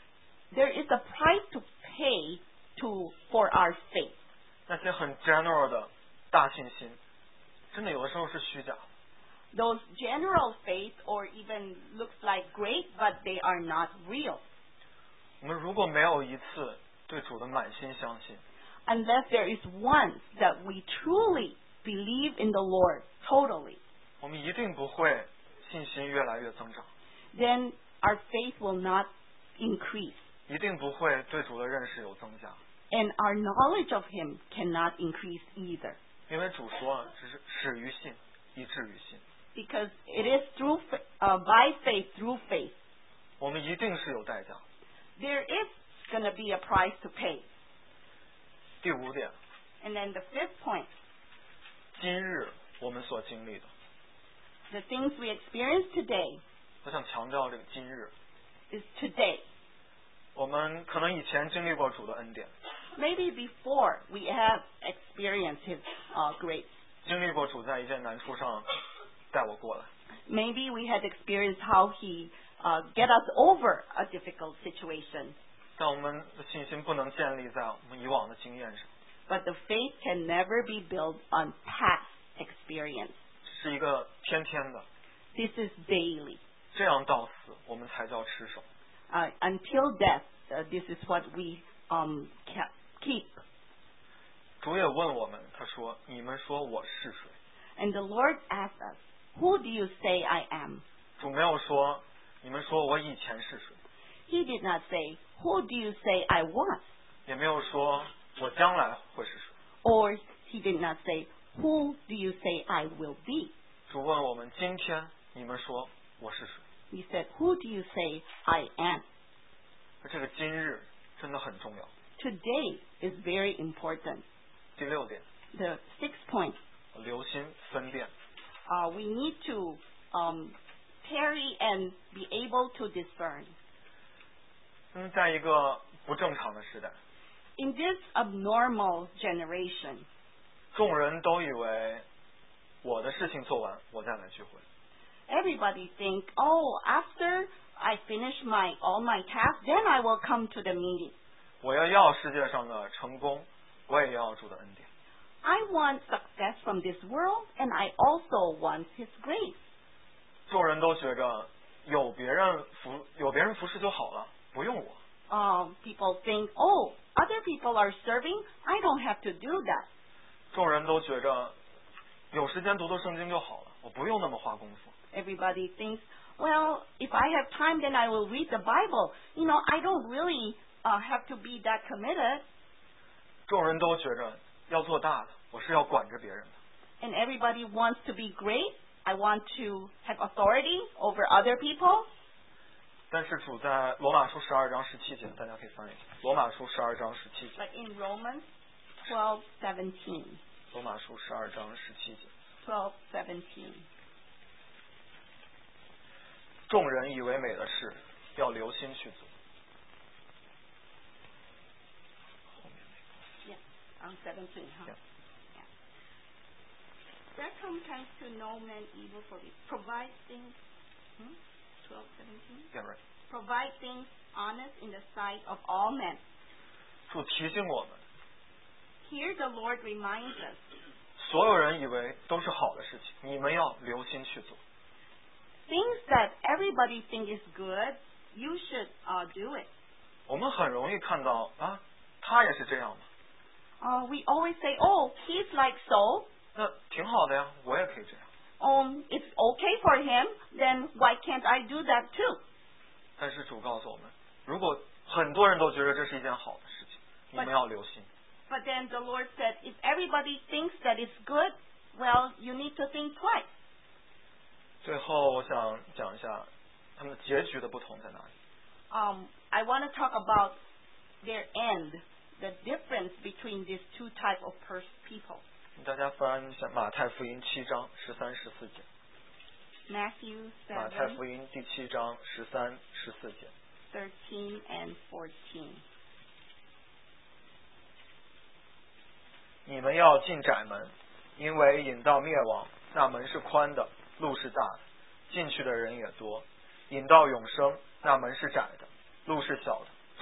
there is a price to pay to for our faith.
那些很 general 的大信心，真的有的时候是虚假。
Those general faith or even looks like great, but they are not real.
我们如果没有一次对主的满心相信，
Unless there is once that we truly believe in the Lord totally,
我们一定不会信心越来越增长，
then our faith will not increase.
一定不会对主的认识有增加。
And our knowledge of Him cannot increase either.
因为主说，只是始于信，以至于信。
Because it is through fa- uh, by faith, through faith.
我们一定是有代价。
There is going to be a price to pay.
第五点，
And then the fifth point,
今日我们所经历的，
the things we experience today
我想强调这个今日。
is today.
我们可能以前经历过主的恩典，
Maybe before we have experienced His uh, grace.
经历过主在一件难处上带我过来。
Maybe we had experienced how He uh, get us over a difficult situation.
但我们的信心不能建立在我们以往的经验上，
But the faith can never be built on past experience.
是一个天天的，
This is daily.
这样到死，我们才叫持守。
Uh, until death, uh, this is what we um, ca- keep.
主也问我们，他说：“你们说我是谁
And the Lord asked us, who do you say I am?？”
主没有说，你们说我以前是谁，
He did not say, who do you say I was?
也没有说我将来会是谁。
Or He did not say, who do you say I will be?
主问我们，今天你们说我是谁？
He said, who do you say I am?
这个今日真的很重要。
Today is very important.
第六点，
The sixth point,
留心分辨。
uh, we need to um, tarry and be able to discern.
嗯，在一个不正常的时代，
In this abnormal generation,
众人都以为我的事情做完，我再来聚会。
everybody think, oh, after I finish my all my tasks, then I will come to the meeting.
我要要世界上的成功，我也要主的恩典。
I want success from this world, and I also want His grace.
众人都觉着有别人服有别人服侍就好了，不用我。
Um, people think, oh, other people are serving, I don't have to do that.
众人都觉着有时间读读圣经就好了，我不用那么花功夫。
Everybody thinks, well, if I have time, then I will read the Bible. You know, I don't really uh, have to be that committed.
众人都觉着要做大的，我是要管着别人的。
And everybody wants to be great. I want to have authority over other people.
但是主在罗马书十二章十七节，大家可以翻译。罗马书十二章十七节，
Like in Romans twelve seventeen.
罗马书十二章十七节，
twelve seventeen.
众人以为美的事，要留心去做。
Yeah, on seventeen, huh?
Yeah.
Yeah. There comes times to know men evil for thee. Provide things. Hmm? twelve seventeen.
Yeah, right.
Provide things honest in the sight of all men.
主提醒我们，
Here the Lord reminds us,
所有人以为都是好的事情，你们要留心去做。
things that everybody think is good, you should uh, do it.
我们很容易看到啊，他也是这样嘛，
Uh, we always say, oh, he's like so.
那挺好的呀，我也可以这样。
Um, it's okay for him. Then why can't I do that too?
但是主告诉我们，如果很多人都觉得这是一件好的事情，你们要留心。
But then the Lord said, if everybody thinks that it's good, well, you need to think twice.
最后，我想讲一下他们结局的不同在哪里。
Um, I want to talk about their end, the difference between these two type of pers- people.
大家翻一下马太福音七章十三十四节。
Matthew
马太
seven,
福音第七章十三十四节。
thirteen and fourteen.
你们要进窄门，因为引到灭亡，那门是宽的，路是大的，进去的人也多；引到永生，那门是窄的，路是小的，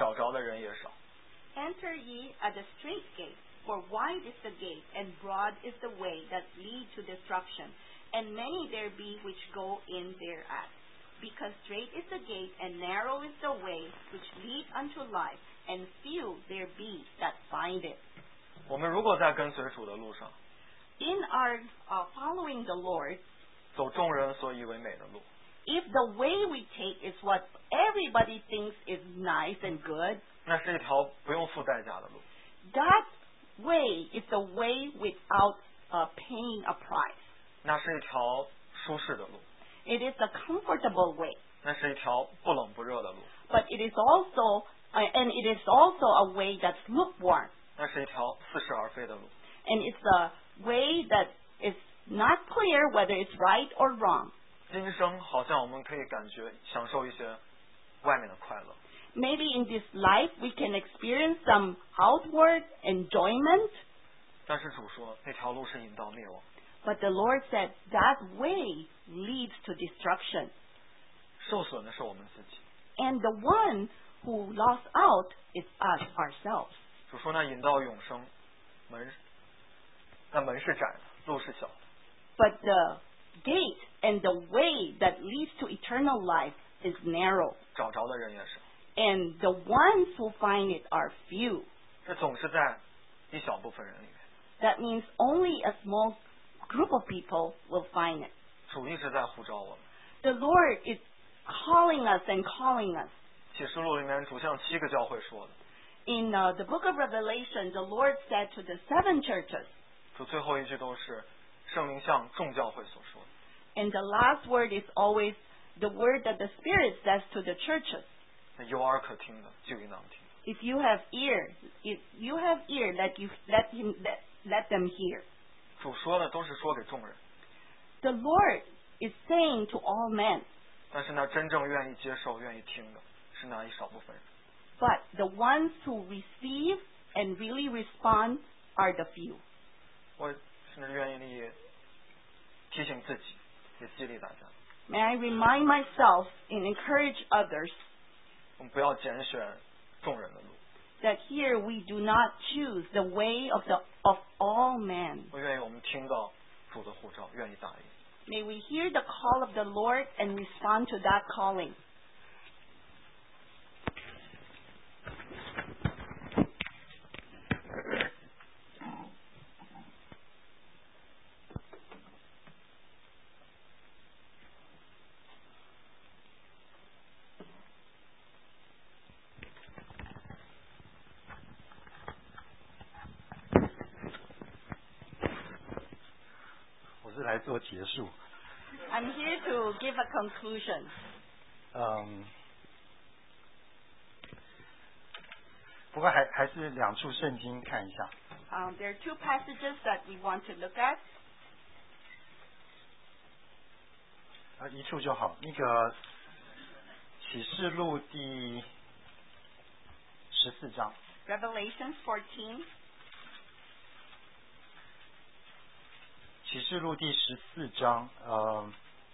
找着的人也少。
Enter ye at the straight gate, for wide is the gate, and broad is the way that lead to destruction, and many there be which go in thereat. Because straight is the gate, and narrow is the way which lead unto life, and few there be that find it.
我们如果在跟随主的路上，
In our uh, following the Lord,
走众人所以为美的路，
if the way we take is what everybody thinks is nice and good,
那是一条不用付代价的路。
that way is the way without uh, paying a price.
那是一条舒适的路，
It is a comfortable way,
那是一条不冷不热的路，
but it is also uh, and it is also a way that's lukewarm,
那是一条似是而非的路。
and it's a way that is not clear whether it's right or wrong.
今生好像我们可以感觉享受一些外面的快乐，
Maybe in this life we can experience some outward enjoyment,
但是主说那条路是引到灭亡，
but the Lord said that way leads to destruction.
受损的是我们自己。
And the one who lost out is us ourselves.
主说那引到永生门，那门是窄的，路是小的，
But the gate and the way that leads to eternal life is narrow,
找着的人也少。
and the ones who find it are few.
这总是在一小部分人里面。
That means only a small group of people will find it.
主一直在呼召我们。
The Lord is calling us and calling us.
启示录里面主向七个教会说的，
In uh, the book of Revelation, the Lord said to the seven churches,
主最后一句都是圣灵向众教会所说的。
and the last word is always the word that the Spirit says to the churches.
那有耳可听的就应当听。
If you have ear, if you have ear, let you let him let, let them hear.
主说的都是说给众人，
The Lord is saying to all men,
但是那真正愿意接受、愿意听的是那一少部分人。
but the ones who receive and really respond are the few.
我甚至愿意提醒自己，也激励大家，
May I remind myself and encourage others
我们不要拣选众人的路。
that here we do not choose the way of the of all men.
我愿意我们听到主的呼召，愿意答应。
May we hear the call of the Lord and respond to that calling.
我是来做结束。
I'm here to give a conclusion.
嗯，不过还还是两处圣经看一下。
Um, there are two passages that we want to look at.
啊，一处就好。那个启示录第十四章，
Revelation fourteen.
启示录第十四章，呃，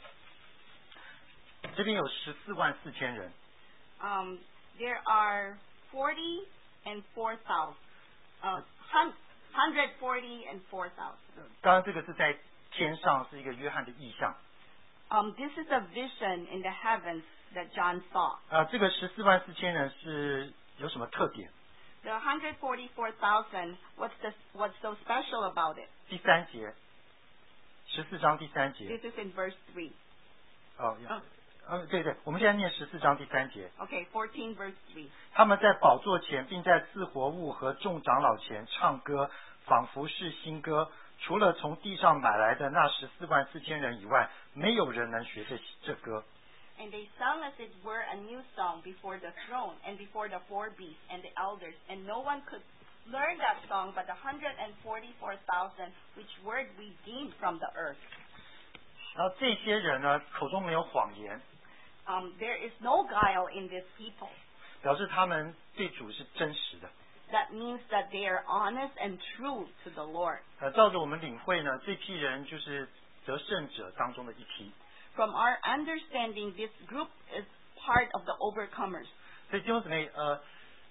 这边有十四万四千人。
Um, there are forty and four thousand. Uh, hun- one hundred forty and four thousand.
当然，这个是在天上，是一个约翰的意象。
Um, this is a vision in the heavens that John saw.
啊，这个十四万四千人是有什么特点？
The one hundred forty-four thousand, what's, the, what's so special about it?
第三节，十四章第三节。
This is in verse three.
哦，
Oh,
呃，对对，我们现在念十四章第三节。
okay, fourteen verse three.
他们在宝座前，并在四活物和众长老前唱歌，仿佛是新歌。除了从地上买来的那十四万四千人以外，没有人能学这这歌。
And they sung as it were a new song before the throne and before the four beasts and the elders, and no one could learn that song but the one hundred forty-four thousand which were redeemed from the earth.
然后这些人呢，口中没有谎言，
Um, there is no guile in these people.
表示他们对主是真实的。
That means that they are honest and true to the Lord.
呃，照着我们领会呢，这批人就是得胜者当中的一批。
From our understanding, this group is part of the overcomers.
所以弟兄姊妹，呃，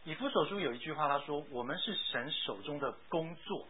以弗所书有一句话，他说：“我们是神手中的工作。”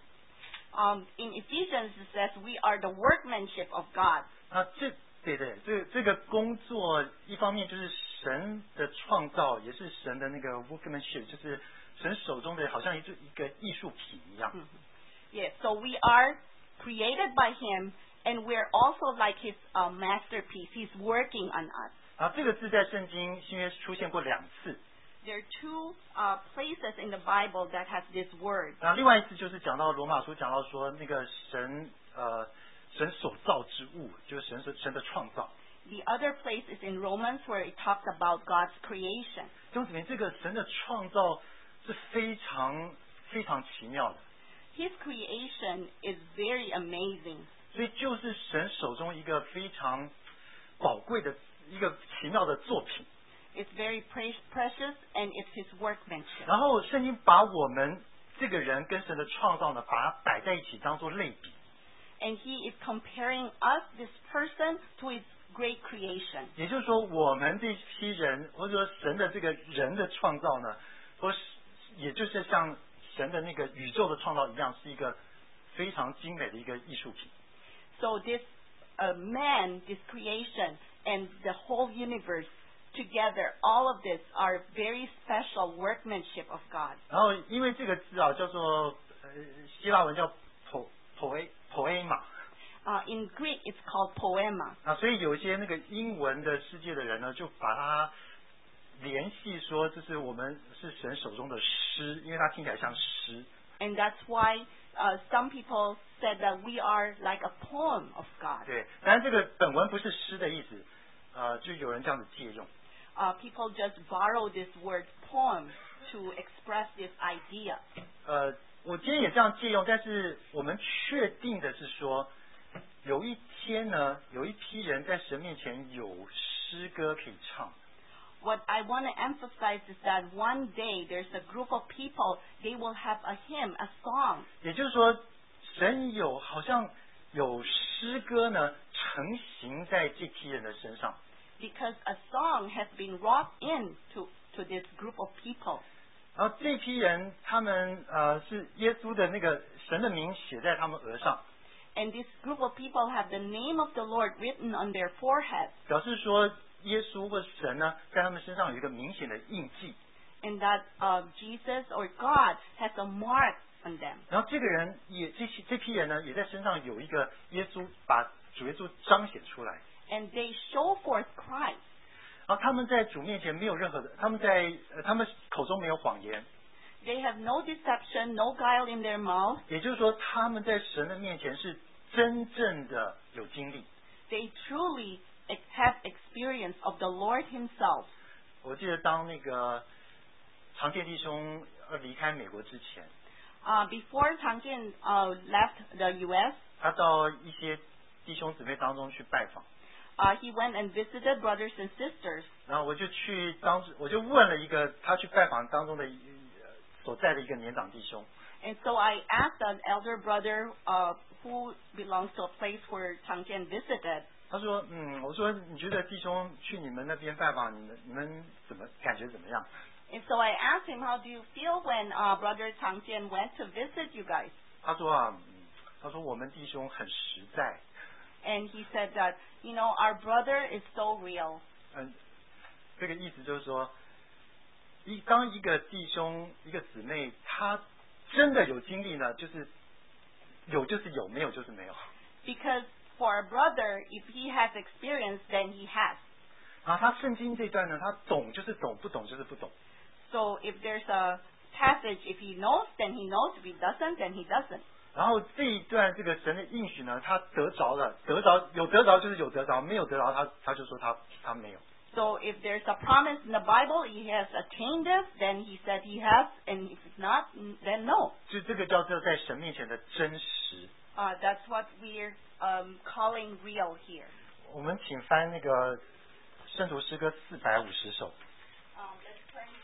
Um, in Ephesians it says, "We are the workmanship of God."
那这对对，这这个工作一方面就是神的创造，也是神的那个 workmanship， 就是神手中的好像一个一个艺术品一样。
Mm-hmm. Yes, so we are created by Him, and we're also like His uh, masterpiece. He's working on us.
啊，这个字在圣经新约出现过两次。
There are two uh, places in the Bible that has this word.
那另外一次就是讲到罗马书，讲到说那个神呃神所造之物，就是神神神的创造。
The other place is in Romans, where it talks about God's creation.
弟兄姊妹，这个神的创造是非常非常奇妙的。
His creation is very amazing.
所以就是神手中一个非常宝贵的一个奇妙的作品。
It's very pre- precious, and it's His workmanship.
然后圣经把我们这个人跟神的创造呢，把它摆在一起，当做类比。
And He is comparing us, this person, to His great creation.
也就是说，我们这批人，或者说神的这个人的创造呢，或是也就是像神的那个宇宙的创造一样，是一个非常精美的一个艺术品。
So this uh, man, this creation, and the whole universe together, all of this are very special workmanship of God.
然后因为这个字啊，叫做呃希腊文叫 po poe poema。
Uh, in Greek, it's called poema.
啊，所以有一些那个英文的世界的人呢，就把它联系说，这是我们是神手中的诗，因为它听起来像诗。
And that's why uh, some people said that we are like a poem of God.
对，当然这个本文不是诗的意思，呃，就有人这样子借用。
Uh, people just borrow this word poem to express this idea.
呃，我今天也这样借用，但是我们确定的是说，有一天呢，有一批人在神面前有诗歌可以唱。
What I want to emphasize is that one day there's a group of people, they will have a hymn, a song.
也就是说，神有好像有诗歌呢成型在这批人的身上。
Because a song has been wrought into to this group of people.
然后这批人，他们呃是耶稣的那个神的名写在他们额上。
And this group of people have the name of the Lord written on their forehead.
表示说耶稣或神呢，在他们身上有一个明显的印记。
And that uh, Jesus or God has a mark on them.
然后这个人也这些这批人呢，也在身上有一个耶稣把主耶稣彰显出来。
And they show forth Christ.
然后他们在主面前没有任何的，他们在呃他们口中没有谎言。
They have no deception, no guile in their mouth.
也就是说，他们在神的面前是真正的有经历。
They truly have experience of the Lord Himself.
我记得当那个常见弟兄要离开美国之前，
Uh, before Chang Jian uh, left the U S,
他到一些弟兄姊妹当中去拜访。
uh, he went and visited brothers and sisters.
然后我就去当，我就问了一个他去拜访当中的所在的一个年长弟兄。
And so I asked an elder brother uh, who belongs to a place where Chang Jian visited.
他说：“嗯，我说你觉得弟兄去你们那边拜访，你们你们怎么感觉怎么样？”
And so I asked him, "How do you feel when uh, brother Chang Jian went to visit you guys?"
他说啊，嗯他说我们弟兄很实在。
And he said that, you know, our brother is so real.
嗯，这个意思就是说，一当一个弟兄一个姊妹，他真的有经历呢，就是有就是有，没有就是没有。
Because for a brother, if he has experience, then he has.
然后他圣经这段呢，他懂就是懂，不懂就是不懂。
So if there's a passage, if he knows, then he knows. If he doesn't, then he doesn't.
然后这一段这个神的应许呢，他得着了，得着有得着就是有得着，没有得着他他就说他他没有。
So if there's a promise in the Bible, he has attained it, then he said he has, and if it's not, then no.
就这个叫做在神面前的真实。
Uh, that's what we're um, calling real here.
我们请翻那个圣徒诗歌四百五十首。
Um, let's turn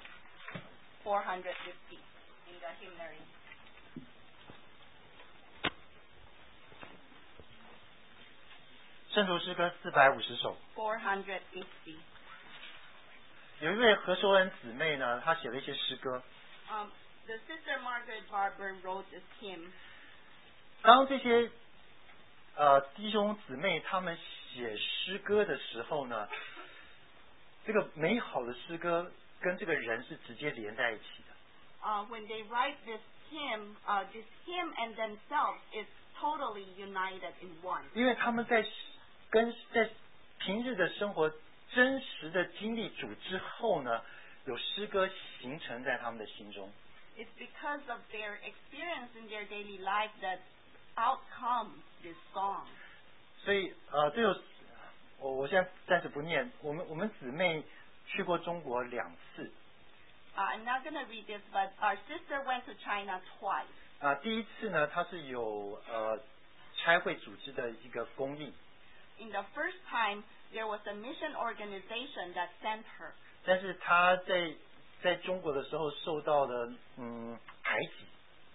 to four hundred fifty in the hymnary.
圣徒诗歌四百五十首。
four hundred fifty.
有一位何寿恩姊妹呢，她写了一些诗歌。
Um, the sister Margaret Barber wrote this hymn.
当这些呃弟兄姊妹他们写诗歌的时候呢，这个美好的诗歌跟这个人是直接连在一起的。
Uh, when they write this hymn, uh, this hymn and themselves is totally united in one.
因为他们在跟在平日的生活真实的经历主之后呢，有诗歌形成在他们的心中。
It's because of their experience in their daily life that out comes this song.
所以呃，这个我我现在暂时不念。我们我们姊妹去过中国两次。
Uh, I'm not going to read this, but our sister went to China twice.
啊、呃，第一次呢，她是有呃差会组织的一个公益。
In the first time, there was a mission organization that sent her.
但是她在在中国的时候受到了嗯排挤。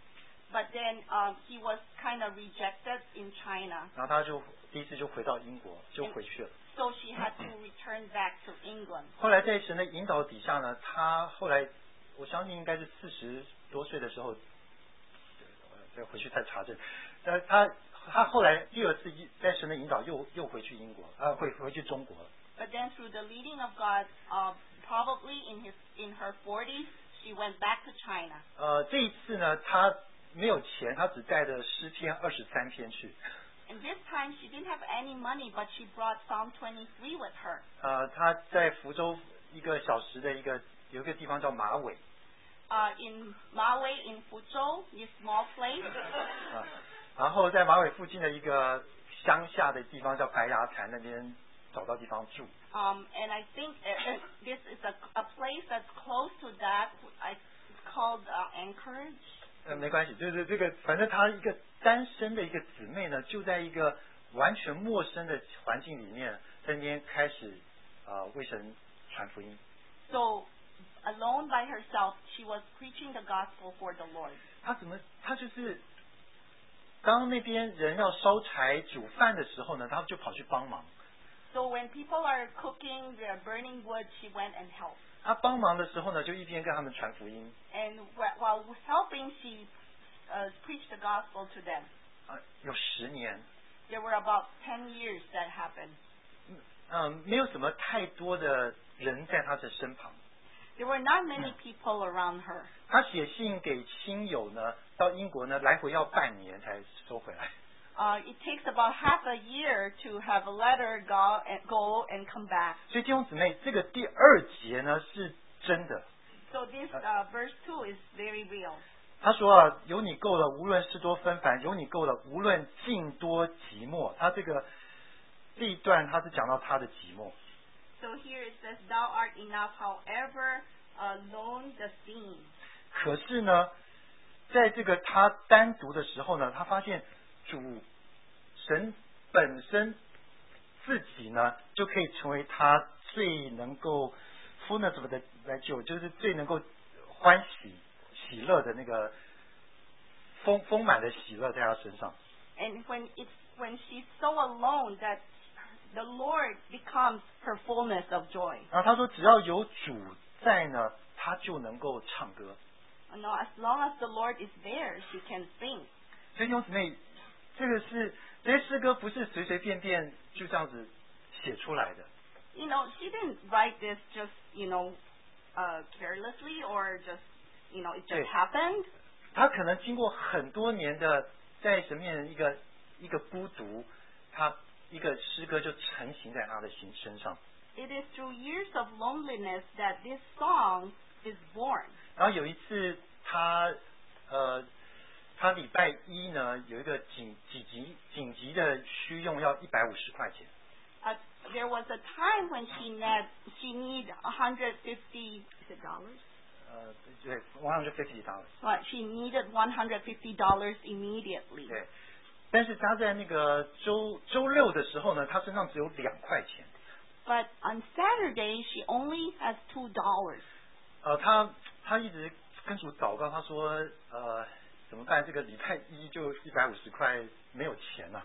But then um, he was kind of rejected in China.
然后她就第一次就回到英国，就回去了。
So she had to return back to England.
后来在神的引导底下呢，她后来我相信应该是四十多岁的时候，再回去再查证。呃，她她后来第二次在神的引导又又回去英国，呃，回回去中国了。
But then through the leading of God, uh, probably in his in her forties, she went back to China.
呃，这一次呢，她没有钱，她只带着诗篇二十三篇去。
And this time she didn't have any money, but she brought Psalm twenty-three with her.
呃，她在福州一个小时的一个有一个地方叫马尾。
Uh, in Mawei, in Fuzhou, this small place.
啊，然后在马尾附近的一个乡下的地方叫白崖潭那边找到地方住。
Um, and I think uh, uh, this is a, a place that's close to that. I, it's called uh, Anchorage.
呃，没关系，就是这个，反正她一个单身的一个姊妹呢，就在一个完全陌生的环境里面，在那边开始啊、呃、为神传福音。
So, alone by herself, she was preaching the gospel for the Lord.
她怎么？她就是当那边人要烧柴煮饭的时候呢，她就跑去帮忙。
So when people are cooking, they're burning wood, she went and helped.
她帮忙的时候呢，就一边跟他们传福音。
And wh- while helping, she uh, preached the gospel to them.
啊，有十年。
There were about ten years that happened.
嗯，没有什么太多的人在她的身旁。
There were not many people around her.
她写信给亲友呢，到英国呢，来回要半年才收回来。
Uh, it takes about half a year to have a letter go and go and come back.
所以弟兄姊妹，这个第二节呢是真的。
So this uh, verse two is very real.
他说啊，有你够了，无论事多纷繁；有你够了，无论尽多寂寞。他这个这一段他是讲到他的寂寞。
So here it says, "Thou art enough, however alone the seem."
可是呢，在这个他单独的时候呢，他发现主神本身自己呢，就可以成为他最能够 fullness of the 来救，就是最能够欢喜喜乐的那个丰丰满的喜乐在他身上。
And when it's when she's so alone that the Lord becomes her fullness of joy.
然后他说，只要有主在呢，他就能够唱歌。
You know, as long as the Lord is there, she can sing.
所以弟兄姊妹，这个是这些诗歌不是随随便便就这样子写出来的。
You know, she didn't write this just, you know, uh, carelessly or just, you know, it just
对
happened.
他可能经过很多年的在神面前一个一个孤独，他一个诗歌就成型在他的心身上。
It is through years of loneliness that this song is born.
然后有一次他呃，他礼拜一呢有一个紧紧急紧急的需用要一百五十块钱。
Uh, there was a time when she need she need one hundred fifty is it dollars?
呃，对，one hundred fifty dollars。
Well, she needed one hundred fifty dollars immediately.
对，但是他在那个周周六的时候呢，他身上只有两块钱。
But on Saturday, she only has two dollars.
呃，他他一直跟主祷告，他说，呃，怎么办？这个礼拜一就一百五十块没有钱了、啊。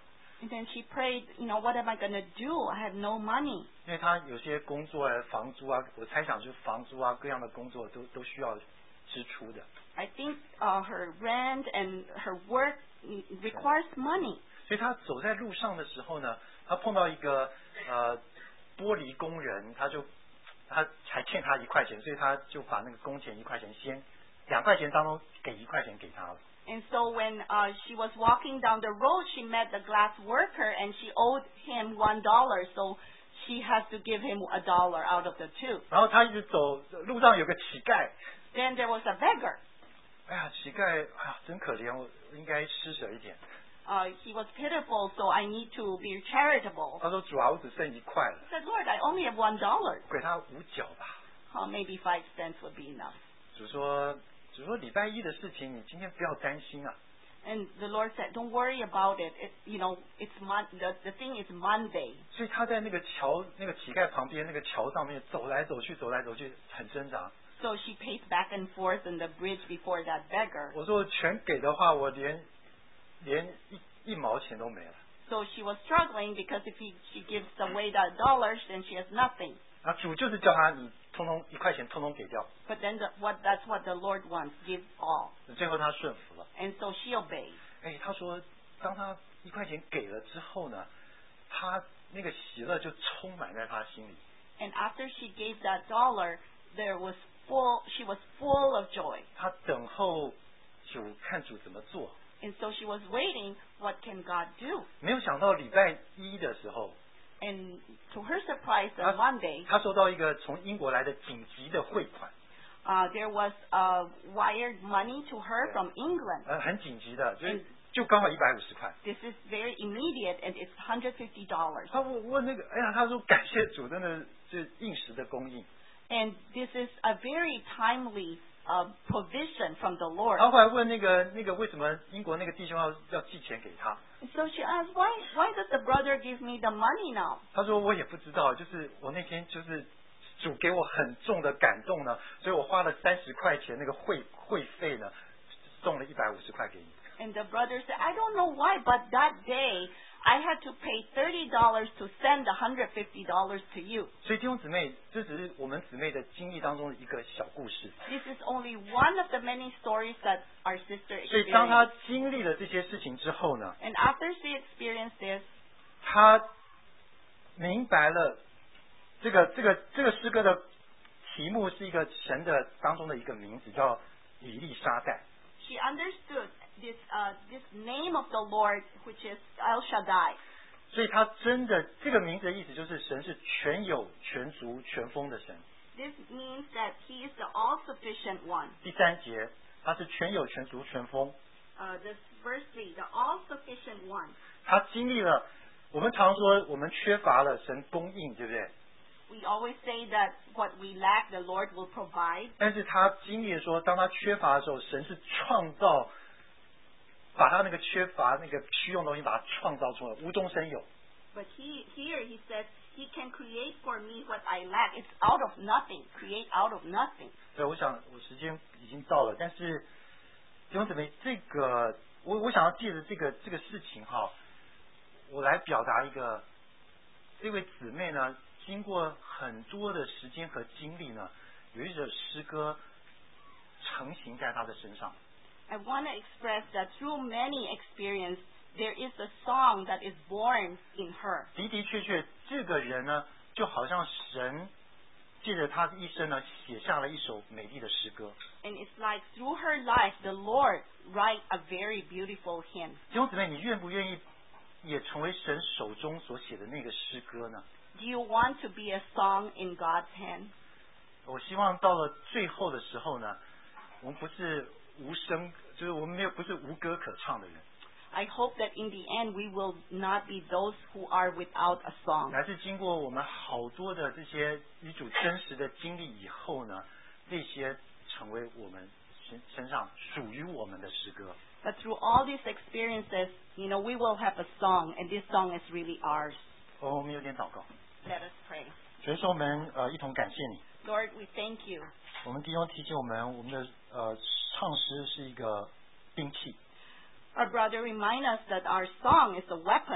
And then she prayed, you know, what am I going to do? I have no money.
因为她有些工作啊、房租啊，我猜想就是房租啊，各样的工作都都需要支出的。
I think uh, her rent and her work requires money.
所以她走在路上的时候呢，她碰到一个呃玻璃工人，他就他还欠他一块钱，所以他就把那个工钱一块钱先两块钱当中给一块钱给他了。
And so when uh, she was walking down the road, she met the glass worker, and she owed him one dollar. So she has to give him a dollar out of the two.
然后他一直走，路上有个乞丐。
Then there was a beggar.
哎呀，乞丐，哎呀，真可怜，我应该施舍一点。
Uh, he was pitiful, so I need to be charitable.
他说：“主啊，我只剩一块了。”
He said, Lord, I only have one dollar.
给他五角吧。
Uh, maybe five cents would be enough.
主说：“主说礼拜一的事情，你今天不要担心啊。”
And the Lord said, "Don't worry about it. It you know, it's mon- the the thing is Monday."
所以他在那个桥，那个乞丐旁边那个桥上面走来走去，走来走去，很挣扎。
So she paced back and forth on the bridge before that beggar.
我说全给的话，我连连一一毛钱都没了。
So she was struggling because if he, she gives away the dollars, then she has nothing.
啊，主就是叫他你通通一块钱通通给掉。
But then the, what that's what the Lord wants, give all.
最后他顺服了。
And so she obeyed.
哎，他说，当他一块钱给了之后呢，他那个喜乐就充满在他心里。
And after she gave that dollar, there was full. She was full of joy.
他等候主，看主怎么做。
And so she was waiting. What can God do?
没有想到礼拜一的时候，
And to her surprise, on Monday,
他收到一个从英国来的紧急的汇款。
uh, there was uh, wired money to her from England.
呃，很紧急的，就就刚好一百五十块。
This is very immediate, and it's one hundred fifty dollars.
他问问那个，哎呀，他说感谢主，真的是应时的供应。
And this is a very timely uh, provision from the Lord.
然后后来问那个那个为什么英国那个弟兄要要寄钱给他？
And so she asked, why, why does the brother give me the money now?
他说我也不知道，就是我那天就是主给我很重的感动呢，所以我花了三十块钱那个会会费呢，送了一百五十块给你。
And the brother said, I don't know why, but that day I had to pay thirty dollars to send one hundred fifty dollars to you.
所以弟兄姊妹，这只是我们姊妹的经历当中的一个小故事。
This is only one of the many stories that our sister
所以当他
experienced.
经历了这些事情之后呢，
And after she experienced this,
他明白了这个这个这个诗歌的题目是一个神的当中的一个名字，叫以利沙代。
she understood this uh, this name of the Lord, which is El Shaddai.
所以他真的这个名字的意思就是神是全有、全足、全丰的神。
This means that He is the all-sufficient one.
第三节，他是全有、全足、全丰。
Uh, this verse three, the all-sufficient one.
他经历了，我们常说我们缺乏了，神供应，对不对？
We always say that what we lack, the Lord will provide.
但是他经历了说，当他缺乏的时候，神是创造，把他那个缺乏、那个虚用的东西，把它创造出来，无中生有。
But he, here he says, He can create for me what I lack. It's out of nothing. Create out of nothing.
所以我想，我时间已经到了，但是弟兄姊妹，这个我我想要借着这个这个事情哈，我来表达一个，这位姊妹呢，经过很多的时间和经历呢，有一首诗歌成型在她的身上。
I want to express that through many experience, there is a song that is born in her.
的的确确，这个人呢，就好像神借着他的一生呢，写下了一首美丽的诗歌。
And it's like through her life, the Lord write a very beautiful hymn.
弟兄姊妹，你愿不愿意也成为神手中所写的那个诗歌呢？
Do you want to be a song in God's hand?
我希望到了最后的时候呢，我们不是无声，就是我们没有不是无歌可唱的人，
I hope that in the end we will not be those who are without a song.
乃是经过我们好多的这些与主真实的经历以后呢，这些成为我们身身上属于我们的诗歌。
But through all these experiences, you know, we will have a song, and this song is really ours.
哦，我们有点祷告，
Let us pray.
所以说我们呃一同感谢你。
Lord, we thank you.
我们弟兄提醒我们，我们的呃唱诗是一个兵器。
Our brother remind us that our song is a weapon.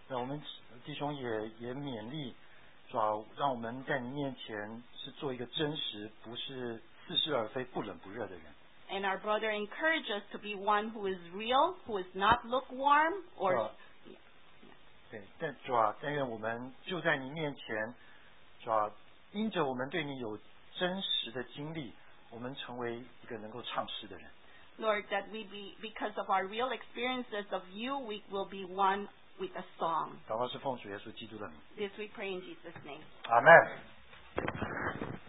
那我们弟兄也也勉励，是吧？让我们在你面前是做一个真实，不是似是而非、不冷不热的人。
And our brother encouraged us to be one who is real, who is not lukewarm, or
是吧？对，但主啊，但愿我们就在你面前，是吧？因着我们对你有真实的经历，我们成为一个能够唱诗的人。
Lord, that we be, because of our real experiences of you, we will be one with a song.
祷告是奉主耶稣基督的名。
This we pray in Jesus' name.
阿门。